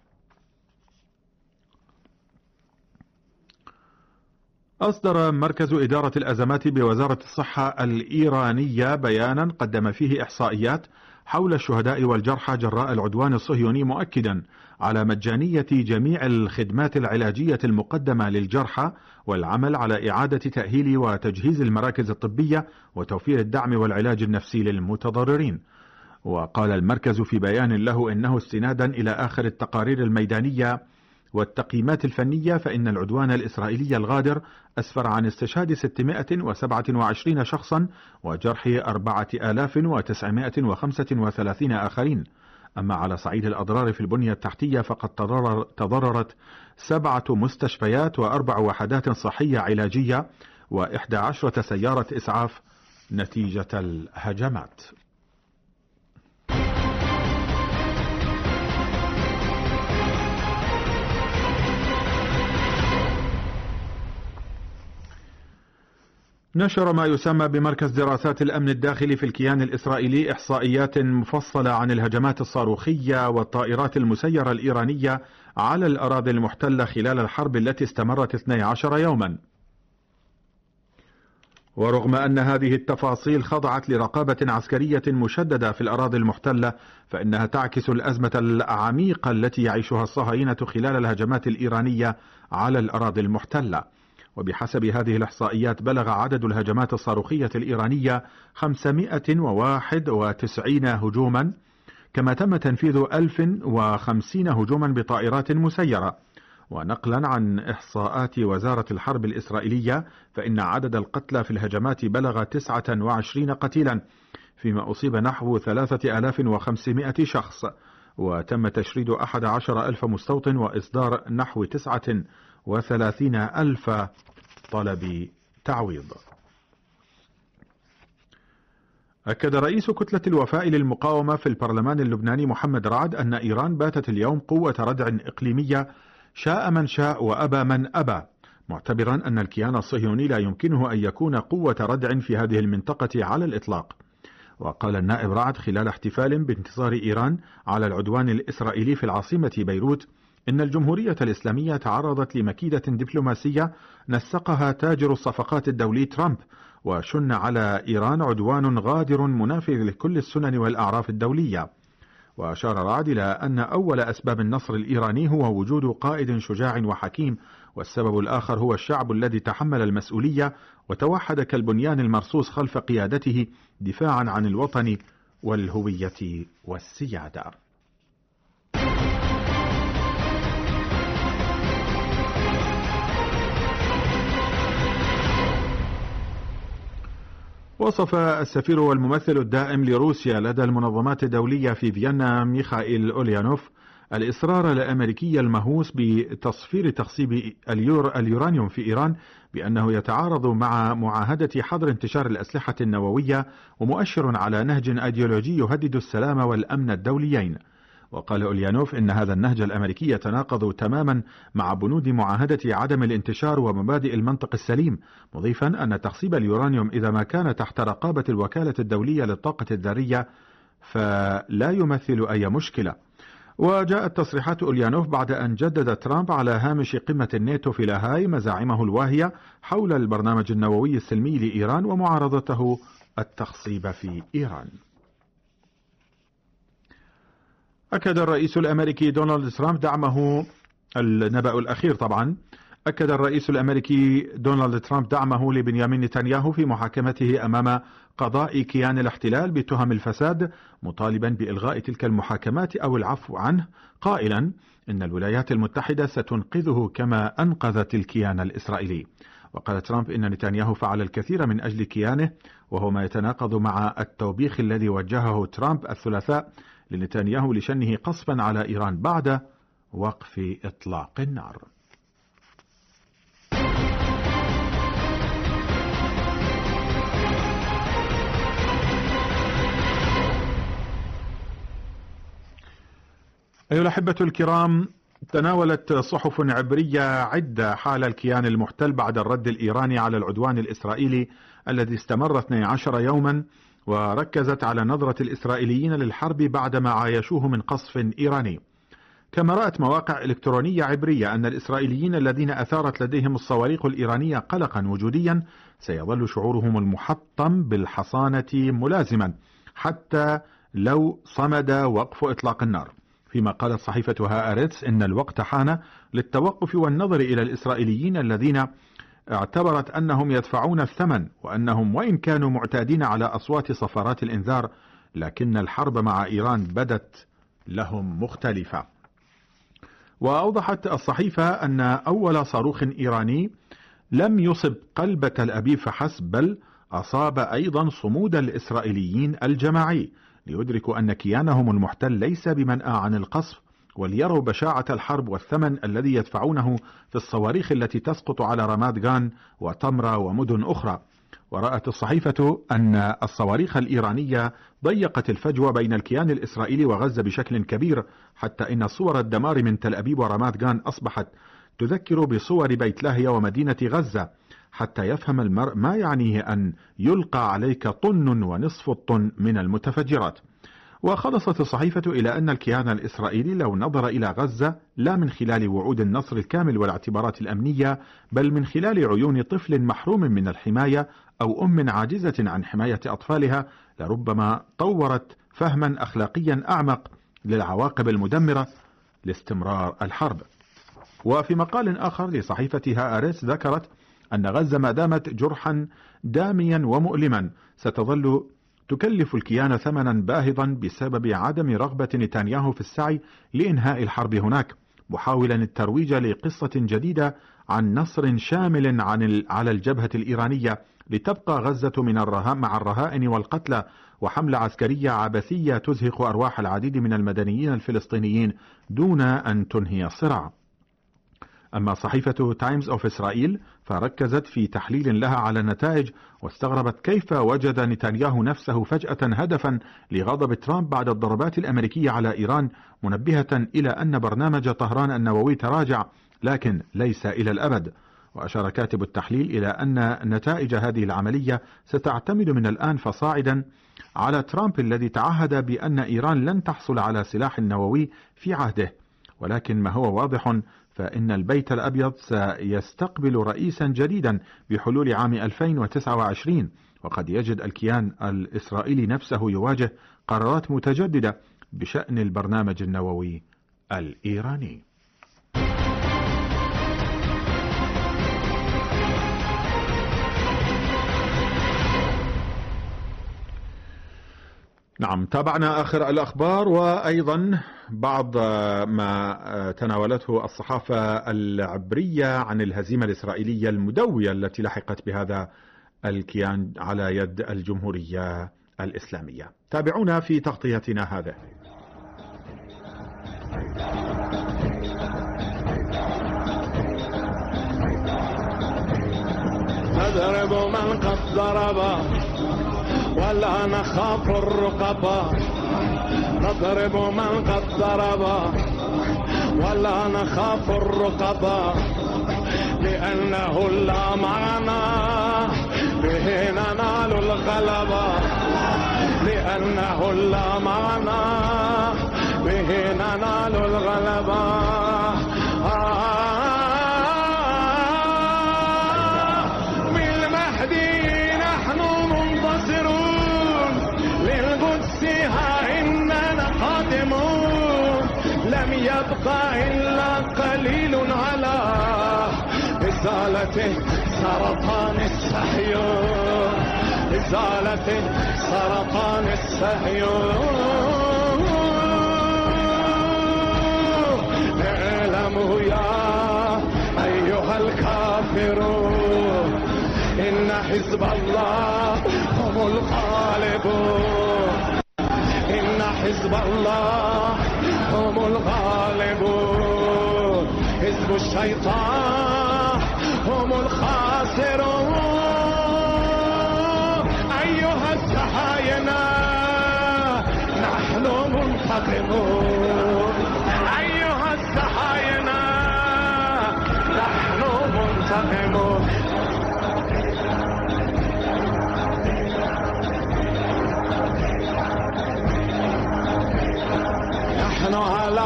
أصدر مركز إدارة الأزمات بوزارة الصحة الإيرانية بيانا قدم فيه إحصائيات حول الشهداء والجرحى جراء العدوان الصهيوني، مؤكدا على مجانية جميع الخدمات العلاجية المقدمة للجرحى، والعمل على إعادة تأهيل وتجهيز المراكز الطبية وتوفير الدعم والعلاج النفسي للمتضررين. وقال المركز في بيان له إنه استنادا إلى آخر التقارير الميدانية والتقييمات الفنية، فإن العدوان الإسرائيلي الغادر أسفر عن استشهاد 627 شخصا وجرح 4935 آخرين. أما على صعيد الأضرار في البنية التحتية فقد تضررت 7 مستشفيات و4 وحدات صحية علاجية و11 سيارة إسعاف نتيجة الهجمات. نشر ما يسمى بمركز دراسات الأمن الداخلي في الكيان الإسرائيلي إحصائيات مفصلة عن الهجمات الصاروخية والطائرات المسيرة الإيرانية على الأراضي المحتلة خلال الحرب التي استمرت 12 يوما. ورغم أن هذه التفاصيل خضعت لرقابة عسكرية مشددة في الأراضي المحتلة، فإنها تعكس الأزمة العميقة التي يعيشها الصهاينة خلال الهجمات الإيرانية على الأراضي المحتلة. وبحسب هذه الإحصائيات بلغ عدد الهجمات الصاروخية الإيرانية 591 هجوما، كما تم تنفيذ 1050 هجوما بطائرات مسيرة. ونقلا عن إحصاءات وزارة الحرب الإسرائيلية فإن عدد القتلى في الهجمات بلغ 29 قتيلا، فيما أصيب نحو 3500 شخص، وتم تشريد 11,000 مستوطن وإصدار نحو 39,000 طلب تعويض. أكد رئيس كتلة الوفاء للمقاومة في البرلمان اللبناني محمد رعد أن إيران باتت اليوم قوة ردع إقليمية شاء من شاء وأبى من أبى، معتبرا أن الكيان الصهيوني لا يمكنه أن يكون قوة ردع في هذه المنطقة على الإطلاق. وقال النائب رعد خلال احتفال بانتصار إيران على العدوان الإسرائيلي في العاصمة بيروت إن الجمهورية الإسلامية تعرضت لمكيدة دبلوماسية نسقها تاجر الصفقات الدولي ترامب، وشن على إيران عدوان غادر منافي لكل السنن والأعراف الدولية. وأشار رعد إلى أن أول أسباب النصر الإيراني هو وجود قائد شجاع وحكيم، والسبب الآخر هو الشعب الذي تحمل المسؤولية وتوحد كالبنيان المرصوص خلف قيادته دفاعا عن الوطن والهوية والسيادة. وصف السفير والممثل الدائم لروسيا لدى المنظمات الدولية في فيينا ميخائيل أوليانوف الإصرار الأمريكي المهووس بتصفير تخصيب اليورانيوم في إيران بأنه يتعارض مع معاهدة حظر انتشار الأسلحة النووية، ومؤشر على نهج أيديولوجي يهدد السلام والأمن الدوليين. وقال أوليانوف إن هذا النهج الأمريكي يتناقض تماما مع بنود معاهدة عدم الانتشار ومبادئ المنطق السليم، مضيفا أن تخصيب اليورانيوم إذا ما كان تحت رقابة الوكالة الدولية للطاقة الذرية فلا يمثل أي مشكلة. وجاءت تصريحات أوليانوف بعد أن جدد ترامب على هامش قمة الناتو في لاهاي مزاعمه الواهية حول البرنامج النووي السلمي لإيران ومعارضته التخصيب في إيران. أكد الرئيس الأمريكي دونالد ترامب دعمه النبأ الأخير طبعا أكد الرئيس الأمريكي دونالد ترامب دعمه لبنيامين نتنياهو في محاكمته أمام قضاء كيان الاحتلال بتهم الفساد، مطالبا بإلغاء تلك المحاكمات أو العفو عنه، قائلا إن الولايات المتحدة ستنقذه كما أنقذت الكيان الإسرائيلي. وقال ترامب إن نتنياهو فعل الكثير من أجل كيانه، وهو ما يتناقض مع التوبيخ الذي وجهه ترامب الثلاثاء لنتنياهو لشنه قصفا على إيران بعد وقف إطلاق النار. أيها الأحبة الكرام، تناولت صحف عبرية عدة حال الكيان المحتل بعد الرد الإيراني على العدوان الإسرائيلي الذي استمر 12 يوما، وركزت على نظرة الإسرائيليين للحرب بعدما عايشوه من قصف إيراني. كما رأت مواقع إلكترونية عبرية أن الإسرائيليين الذين أثارت لديهم الصواريخ الإيرانية قلقا وجوديا سيظل شعورهم المحطم بالحصانة ملازما حتى لو صمد وقف إطلاق النار. فيما قالت صحيفة هآرتس إن الوقت حان للتوقف والنظر إلى الإسرائيليين الذين اعتبرت أنهم يدفعون الثمن، وأنهم وإن كانوا معتادين على أصوات صفارات الإنذار لكن الحرب مع إيران بدت لهم مختلفة. وأوضحت الصحيفة أن أول صاروخ إيراني لم يصب قلب تل أبيب فحسب، بل أصاب أيضا صمود الإسرائيليين الجماعي، ليدركوا أن كيانهم المحتل ليس بمنأى عن القصف، وليروا بشاعة الحرب والثمن الذي يدفعونه في الصواريخ التي تسقط على رماد غان وتمرة ومدن أخرى. ورأت الصحيفة أن الصواريخ الإيرانية ضيقت الفجوة بين الكيان الإسرائيلي وغزة بشكل كبير، حتى إن صور الدمار من تل أبيب ورماد غان أصبحت تذكر بصور بيت لاهيا ومدينة غزة، حتى يفهم المرء ما يعنيه أن يلقى عليك طن ونصف الطن من المتفجرات. وخلصت الصحيفة إلى أن الكيان الإسرائيلي لو نظر إلى غزة لا من خلال وعود النصر الكامل والاعتبارات الأمنية، بل من خلال عيون طفل محروم من الحماية أو أم عاجزة عن حماية أطفالها، لربما طورت فهما أخلاقيا أعمق للعواقب المدمرة لاستمرار الحرب. وفي مقال آخر لصحيفة هآرتس ذكرت أن غزة ما دامت جرحا داميا ومؤلما ستظل تكلف الكيان ثمنا باهظا بسبب عدم رغبة نتنياهو في السعي لإنهاء الحرب هناك، محاولا الترويج لقصة جديدة عن نصر شامل على الجبهة الإيرانية، لتبقى غزة مع الرهائن والقتلى وحملة عسكرية عبثية تزهق أرواح العديد من المدنيين الفلسطينيين دون أن تنهي الصراع. أما صحيفة تايمز أوف إسرائيل فركزت في تحليل لها على النتائج، واستغربت كيف وجد نتنياهو نفسه فجأة هدفا لغضب ترامب بعد الضربات الأمريكية على إيران، منبهة إلى أن برنامج طهران النووي تراجع لكن ليس إلى الأبد. وأشار كاتب التحليل إلى أن نتائج هذه العملية ستعتمد من الآن فصاعدا على ترامب الذي تعهد بأن إيران لن تحصل على سلاح نووي في عهده، ولكن ما هو واضح فإن البيت الأبيض سيستقبل رئيسا جديدا بحلول عام 2029، وقد يجد الكيان الإسرائيلي نفسه يواجه قرارات متجددة بشأن البرنامج النووي الإيراني. نعم، تابعنا آخر الأخبار وأيضا بعض ما تناولته الصحافة العبرية عن الهزيمة الإسرائيلية المدوية التي لحقت بهذا الكيان على يد الجمهورية الإسلامية. تابعونا في تغطيتنا هذه. نضرب من قد ضرب ولا نخاف الرقبة، نضرب من قد ضرب ولا نخاف الرقبة، لأنه لا معنا به ننال الغلبة، لأنه لا معنا به ننال الغلبة. يبقى إلا قليل على إزالة سرطان الصهيون، إزالة سرطان الصهيون. اعلموا يا أيها الكافرون إن حزب الله هم الغالبون، إن حزب الله هم الغالبون، حزب الشيطان هم الخاسرون. أيها السحاينة نحن منتقمون،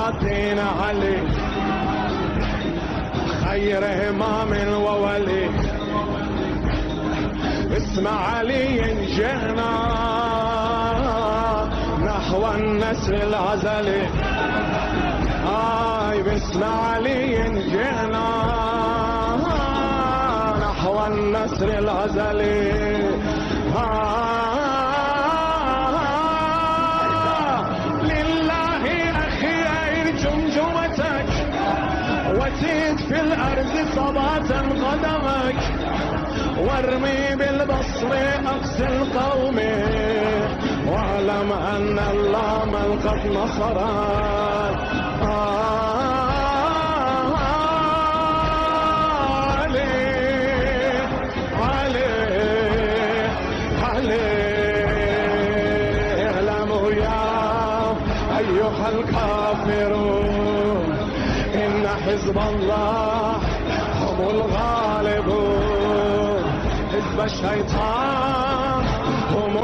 الدين علي خير إمام وولي اسم علي جئنا نحو النسر العزلي باسم علي جئنا نحو النسر العزلي لله أخي أعير جمجمتك وزيد في الأرض صباتا قدمك وارمي بالبصر أقصى القوم واعلم أن الله من قد نصرك أيها الكافرون إن حزب الله هم الغالبون حزب الشيطان هم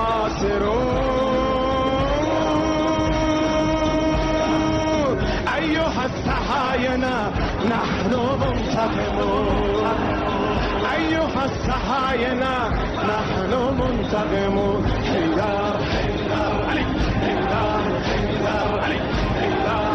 الخاسرون أيها السحاينة نحن منتقمون أيها السحاينة نحن منتقمون حيدر حيدر علي حيدر حيدر علي حيدر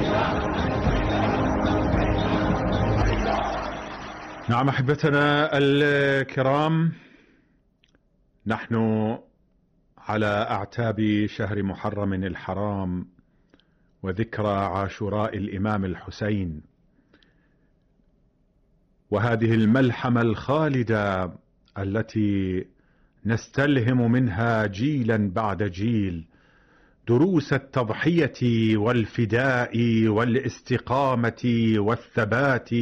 نعم أحبتنا الكرام، نحن على أعتاب شهر محرم الحرام وذكرى عاشوراء الإمام الحسين، وهذه الملحمة الخالدة التي نستلهم منها جيلا بعد جيل دروس التضحية والفداء والاستقامة والثبات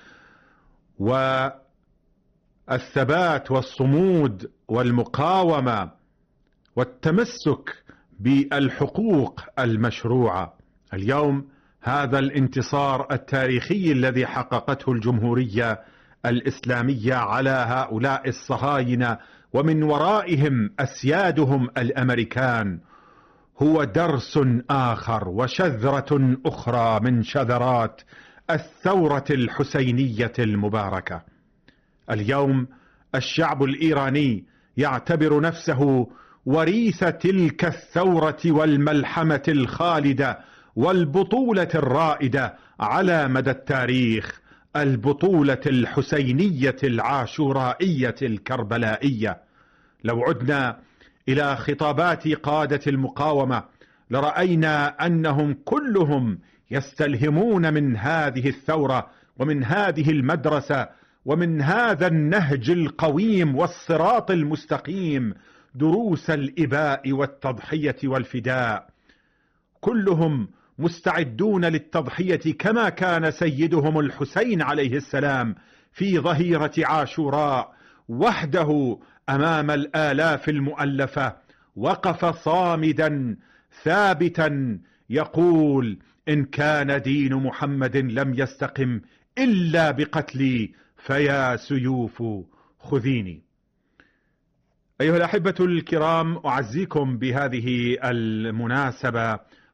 والثبات والصمود والمقاومة والتمسك بالحقوق المشروعة. اليوم هذا الانتصار التاريخي الذي حققته الجمهورية الإسلامية على هؤلاء الصهاينة ومن ورائهم أسيادهم الأمريكان هو درس آخر وشذرة أخرى من شذرات الثورة الحسينية المباركة. اليوم الشعب الإيراني يعتبر نفسه وريث تلك الثورة والملحمة الخالدة والبطولة الرائدة على مدى التاريخ، البطولة الحسينية العاشورائية الكربلائية. لو عدنا إلى خطابات قادة المقاومة لرأينا أنهم كلهم يستلهمون من هذه الثورة ومن هذه المدرسة ومن هذا النهج القويم والصراط المستقيم دروس الإباء والتضحية والفداء. كلهم مستعدون للتضحية كما كان سيدهم الحسين عليه السلام في ظهيرة عاشوراء وحده أمام الآلاف المؤلفة وقف صامدا ثابتا يقول: إن كان دين محمد لم يستقم إلا بقتلي فيا سيوف خذيني. أيها الأحبة الكرام، أعزيكم بهذه المناسبة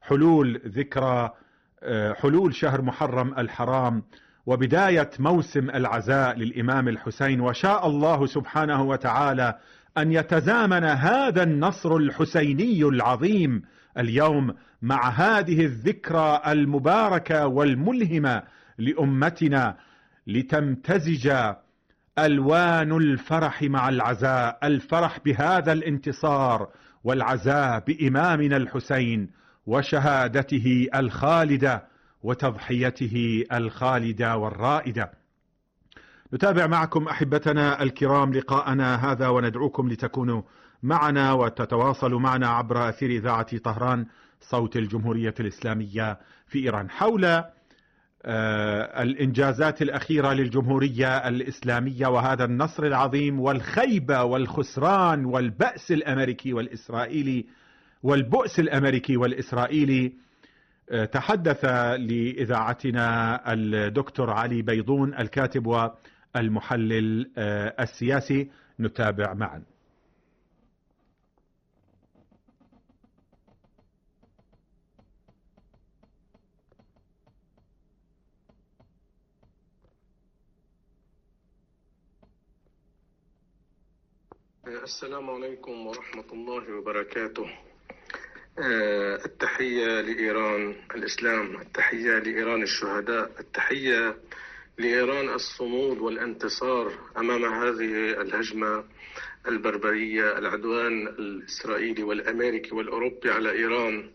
حلول شهر محرم الحرام وبداية موسم العزاء للإمام الحسين، وشاء الله سبحانه وتعالى أن يتزامن هذا النصر الحسيني العظيم اليوم مع هذه الذكرى المباركة والملهمة لأمتنا، لتمتزج ألوان الفرح مع العزاء، الفرح بهذا الانتصار والعزاء بإمامنا الحسين وشهادته الخالدة وتضحيته الخالدة والرائدة. نتابع معكم أحبتنا الكرام لقاءنا هذا وندعوكم لتكونوا معنا وتتواصلوا معنا عبر أثير إذاعة طهران صوت الجمهورية الإسلامية في إيران حول الإنجازات الأخيرة للجمهورية الإسلامية وهذا النصر العظيم والخيبة والخسران والبؤس الأمريكي والإسرائيلي. تحدث لإذاعتنا الدكتور علي بيضون الكاتب والمحلل السياسي. نتابع معا. السلام عليكم ورحمة الله وبركاته. التحية لإيران الإسلام، التحية لإيران الشهداء، التحية لإيران الصمود والانتصار أمام هذه الهجمة البربرية، العدوان الإسرائيلي والأمريكي والأوروبي على إيران.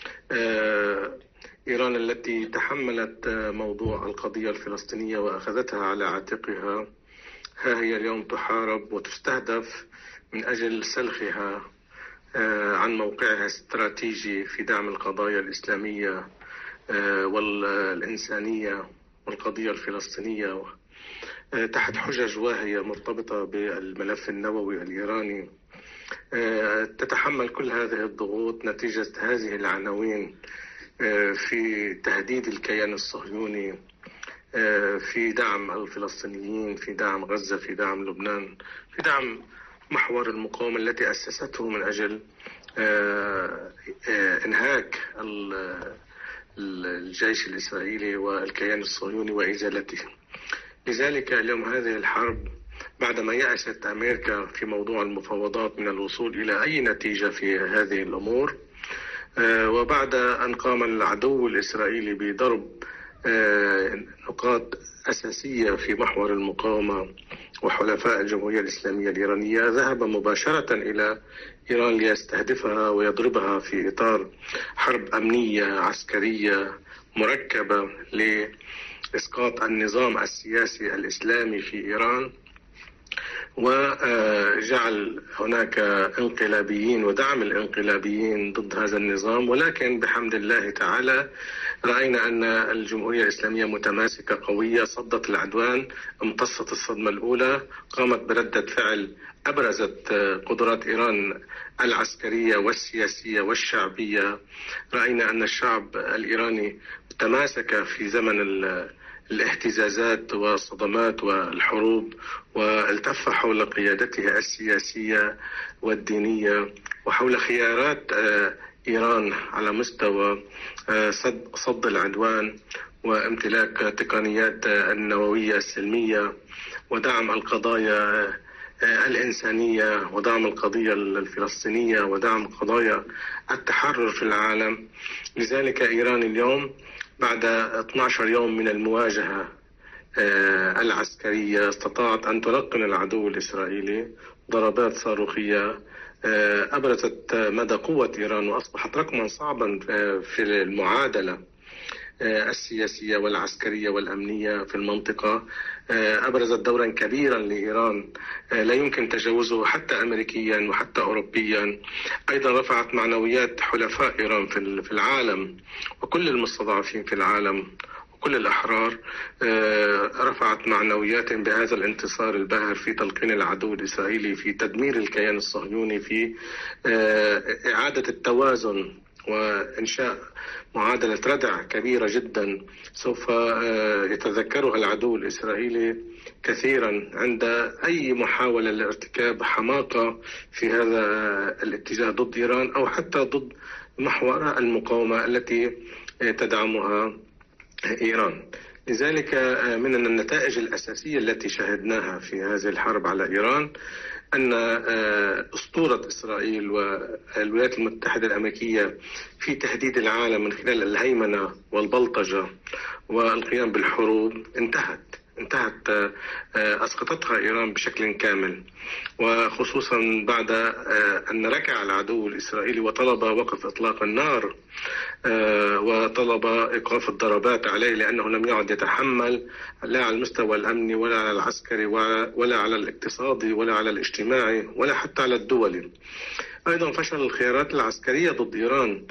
إيران التي تحملت موضوع القضية الفلسطينية وأخذتها على عاتقها، ها هي اليوم تحارب وتستهدف من أجل سلخها عن موقعها الاستراتيجي في دعم القضايا الإسلامية والإنسانية والقضية الفلسطينية تحت حجج واهية مرتبطة بالملف النووي الإيراني. تتحمل كل هذه الضغوط نتيجة هذه العناوين في تهديد الكيان الصهيوني، في دعم الفلسطينيين، في دعم غزة، في دعم لبنان، في دعم محور المقاومة التي أسسته من أجل إنهاك الجيش الإسرائيلي والكيان الصهيوني وإزالته. لذلك اليوم هذه الحرب بعدما يأست أمريكا في موضوع المفاوضات من الوصول إلى أي نتيجة في هذه الأمور، وبعد أن قام العدو الإسرائيلي بضرب نقاط أساسية في محور المقاومة وحلفاء الجمهورية الإسلامية الإيرانية، ذهب مباشرة إلى إيران ليستهدفها ويضربها في إطار حرب أمنية عسكرية مركبة لإسقاط النظام السياسي الإسلامي في إيران، وجعل هناك انقلابيين ودعم الانقلابيين ضد هذا النظام. ولكن بحمد الله تعالى رأينا أن الجمهورية الإسلامية متماسكة قوية، صدت العدوان، امتصت الصدمة الأولى، قامت بردة فعل أبرزت قدرات إيران العسكرية والسياسية والشعبية. رأينا أن الشعب الإيراني تماسك في زمن الاهتزازات والصدمات والحروب، والتف حول قيادته السياسية والدينية وحول خيارات إيران على مستوى صد العدوان وامتلاك تقنيات النووية السلمية ودعم القضايا الإنسانية ودعم القضية الفلسطينية ودعم قضايا التحرر في العالم. لذلك إيران اليوم بعد 12 يوم من المواجهة العسكرية استطاعت أن تلقن العدو الإسرائيلي ضربات صاروخية أبرزت مدى قوة إيران، وأصبحت رقما صعبا في المعادلة السياسية والعسكرية والأمنية في المنطقة. أبرزت دورا كبيرا لإيران لا يمكن تجاوزه حتى أمريكيا وحتى أوروبيا. أيضا رفعت معنويات حلفاء إيران في العالم وكل المستضعفين في العالم وكل الأحرار، رفعت معنوياتهم بهذا الانتصار الباهر في تلقين العدو الإسرائيلي، في تدمير الكيان الصهيوني، في إعادة التوازن وإنشاء معادلة ردع كبيرة جدا سوف يتذكرها العدو الإسرائيلي كثيرا عند أي محاولة لارتكاب حماقة في هذا الاتجاه ضد إيران أو حتى ضد محور المقاومة التي تدعمها إيران. لذلك من النتائج الأساسية التي شاهدناها في هذه الحرب على إيران أن أسطورة إسرائيل والولايات المتحدة الأمريكية في تهديد العالم من خلال الهيمنة والبلطجة والقيام بالحروب انتهت، أسقطتها إيران بشكل كامل، وخصوصا بعد أن ركع العدو الإسرائيلي وطلب وقف إطلاق النار وطلب إيقاف الضربات عليه، لأنه لم يعد يتحمل لا على المستوى الأمني ولا على العسكري ولا على الاقتصادي ولا على الاجتماعي ولا حتى على الدولي. أيضا فشل الخيارات العسكرية ضد إيران،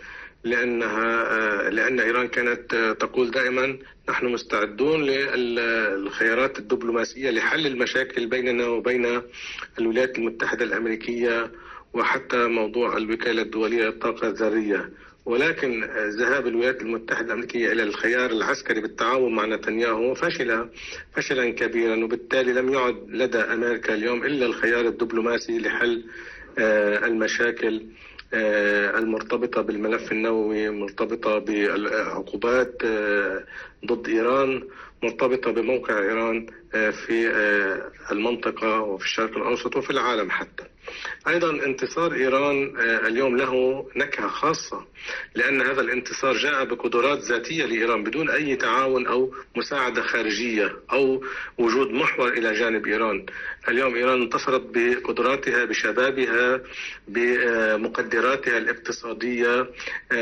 لأن إيران كانت تقول دائما نحن مستعدون للخيارات الدبلوماسية لحل المشاكل بيننا وبين الولايات المتحدة الأمريكية وحتى موضوع الوكالة الدولية للطاقة الذرية. ولكن ذهاب الولايات المتحدة الأمريكية إلى الخيار العسكري بالتعاون مع نتنياهو فشلا كبيرا، وبالتالي لم يعد لدى أمريكا اليوم إلا الخيار الدبلوماسي لحل المشاكل المرتبطة بالملف النووي، مرتبطة بالعقوبات ضد إيران، مرتبطة بموقع إيران في المنطقة وفي الشرق الأوسط وفي العالم حتى. أيضا انتصار إيران اليوم له نكهة خاصة، لأن هذا الانتصار جاء بقدرات ذاتية لإيران بدون أي تعاون أو مساعدة خارجية أو وجود محور إلى جانب إيران. اليوم إيران انتصرت بقدراتها، بشبابها، بمقدراتها الاقتصادية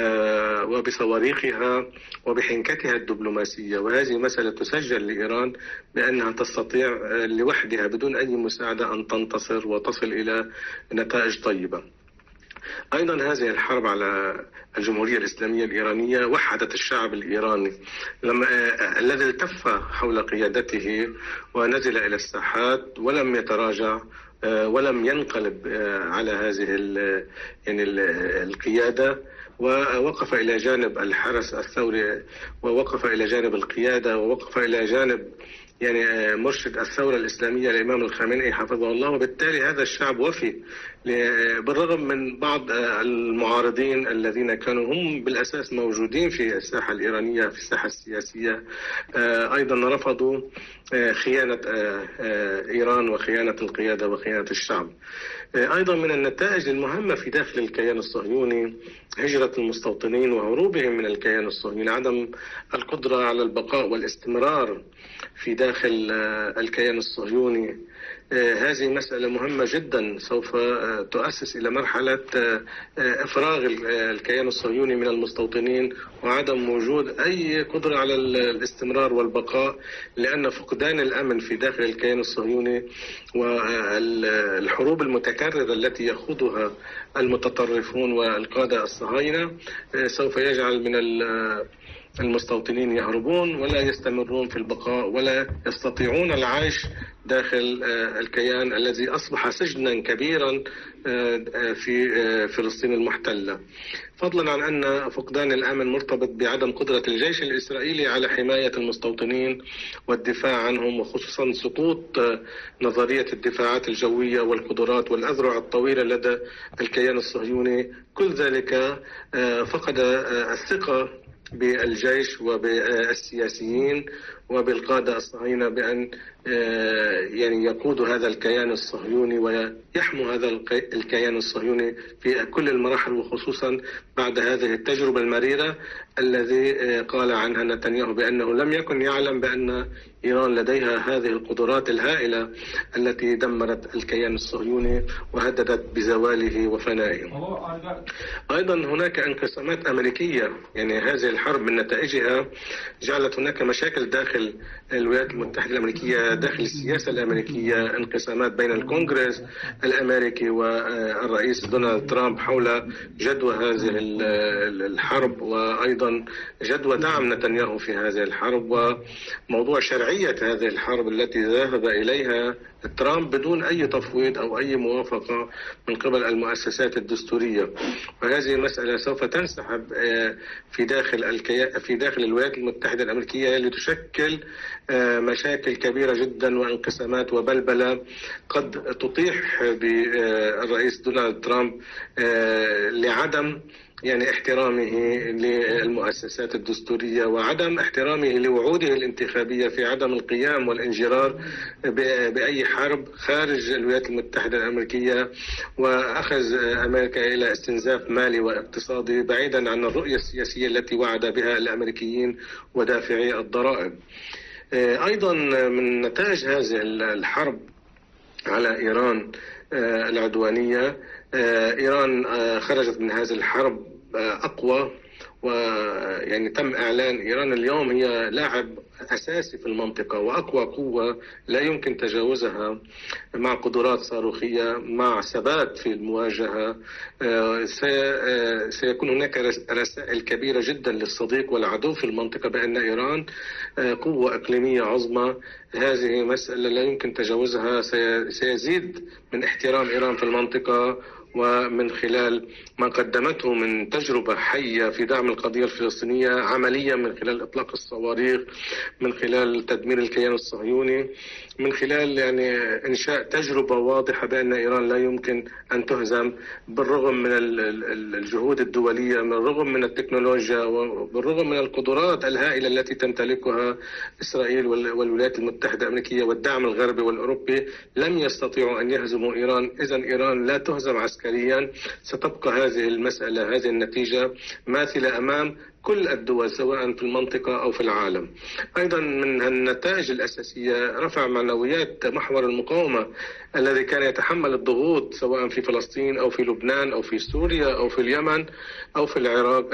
وبصواريخها وبحنكتها الدبلوماسية، وهذه مسألة تسجل لإيران بأنها تستطيع لوحدها بدون أي مساعدة أن تنتصر وتصل إلى نتائج طيبة. أيضا هذه الحرب على الجمهورية الإسلامية الإيرانية وحدت الشعب الإيراني الذي التف حول قيادته ونزل إلى الساحات ولم يتراجع ولم ينقلب على هذه يعني القيادة، ووقف إلى جانب الحرس الثوري، ووقف إلى جانب القيادة، ووقف إلى جانب يعني مرشد الثورة الإسلامية الإمام الخامنئي حفظه الله. وبالتالي هذا الشعب وفي بالرغم من بعض المعارضين الذين كانوا هم بالأساس موجودين في الساحة الإيرانية، في الساحة السياسية، أيضا رفضوا خيانة إيران وخيانة القيادة وخيانة الشعب. أيضا من النتائج المهمة في داخل الكيان الصهيوني هجرة المستوطنين وهروبهم من الكيان الصهيوني، عدم القدرة على البقاء والاستمرار في داخل الكيان الصهيوني. هذه مسألة مهمة جدا سوف تؤسس إلى مرحلة إفراغ الكيان الصهيوني من المستوطنين وعدم وجود أي قدرة على الاستمرار والبقاء، لأن فقدان الأمن في داخل الكيان الصهيوني والحروب المتكررة التي يخوضها المتطرفون والقادة الصهاينة سوف يجعل من المستوطنين يهربون ولا يستمرون في البقاء ولا يستطيعون العيش داخل الكيان الذي أصبح سجنا كبيرا في فلسطين المحتلة، فضلا عن أن فقدان الأمن مرتبط بعدم قدرة الجيش الإسرائيلي على حماية المستوطنين والدفاع عنهم، وخصوصا سقوط نظرية الدفاعات الجوية والقدرات والأذرع الطويلة لدى الكيان الصهيوني. كل ذلك فقد الثقة بالجيش وبالسياسيين وبالقادة الصهاينة بأن يعني يقودوا هذا الكيان الصهيوني ويحموا هذا الكيان الصهيوني في كل المراحل، وخصوصا بعد هذه التجربة المريرة الذي قال عنها نتنياهو بأنه لم يكن يعلم بأن إيران لديها هذه القدرات الهائلة التي دمرت الكيان الصهيوني وهددت بزواله وفنائه. أيضا هناك انقسامات أمريكية، يعني هذه الحرب من نتائجها جعلت هناك مشاكل داخل الولايات المتحدة الأمريكية، داخل السياسة الأمريكية، انقسامات بين الكونغرس الأمريكي والرئيس دونالد ترامب حول جدوى هذه الحرب، وأيضا جدوى دعم نتنياهو في هذه الحرب، وموضوع شرعية هذه الحرب التي ذهب إليها ترامب بدون أي تفويض أو أي موافقة من قبل المؤسسات الدستورية. وهذه مسألة سوف تنسحب في داخل الولايات المتحدة الأمريكية لتشكل مشاكل كبيرة جدا وانقسامات وبلبلة قد تطيح بالرئيس دونالد ترامب لعدم يعني احترامه للمؤسسات الدستورية وعدم احترامه لوعوده الانتخابية في عدم القيام والانجرار بأي حرب خارج الولايات المتحدة الأمريكية، وأخذ أمريكا إلى استنزاف مالي واقتصادي بعيدا عن الرؤية السياسية التي وعد بها الأمريكيين ودافعي الضرائب. أيضا من نتائج هذه الحرب على إيران العدوانية، إيران خرجت من هذه الحرب أقوى، ويعني تم إعلان إيران اليوم هي لاعب أساسي في المنطقة وأقوى قوة لا يمكن تجاوزها، مع قدرات صاروخية، مع ثبات في المواجهة. سيكون هناك رسائل كبيرة جدا للصديق والعدو في المنطقة بأن إيران قوة إقليمية عظمى. هذه مسألة لا يمكن تجاوزها، سيزيد من احترام إيران في المنطقة ومن خلال ما قدمته من تجربة حية في دعم القضية الفلسطينية عمليا، من خلال إطلاق الصواريخ، من خلال تدمير الكيان الصهيوني، من خلال إنشاء تجربة واضحة بأن إيران لا يمكن أن تهزم بالرغم من الجهود الدولية، بالرغم من التكنولوجيا، وبالرغم من القدرات الهائلة التي تمتلكها إسرائيل والولايات المتحدة الأمريكية والدعم الغربي والأوروبي. لم يستطيعوا أن يهزموا إيران. إذن إيران لا تهزم عسكريا. ستبقى هذه المسألة، هذه النتيجة ماثلة أمام كل الدول سواء في المنطقة أو في العالم. أيضا من النتائج الأساسية رفع معنويات محور المقاومة الذي كان يتحمل الضغوط سواء في فلسطين أو في لبنان أو في سوريا أو في اليمن أو في العراق.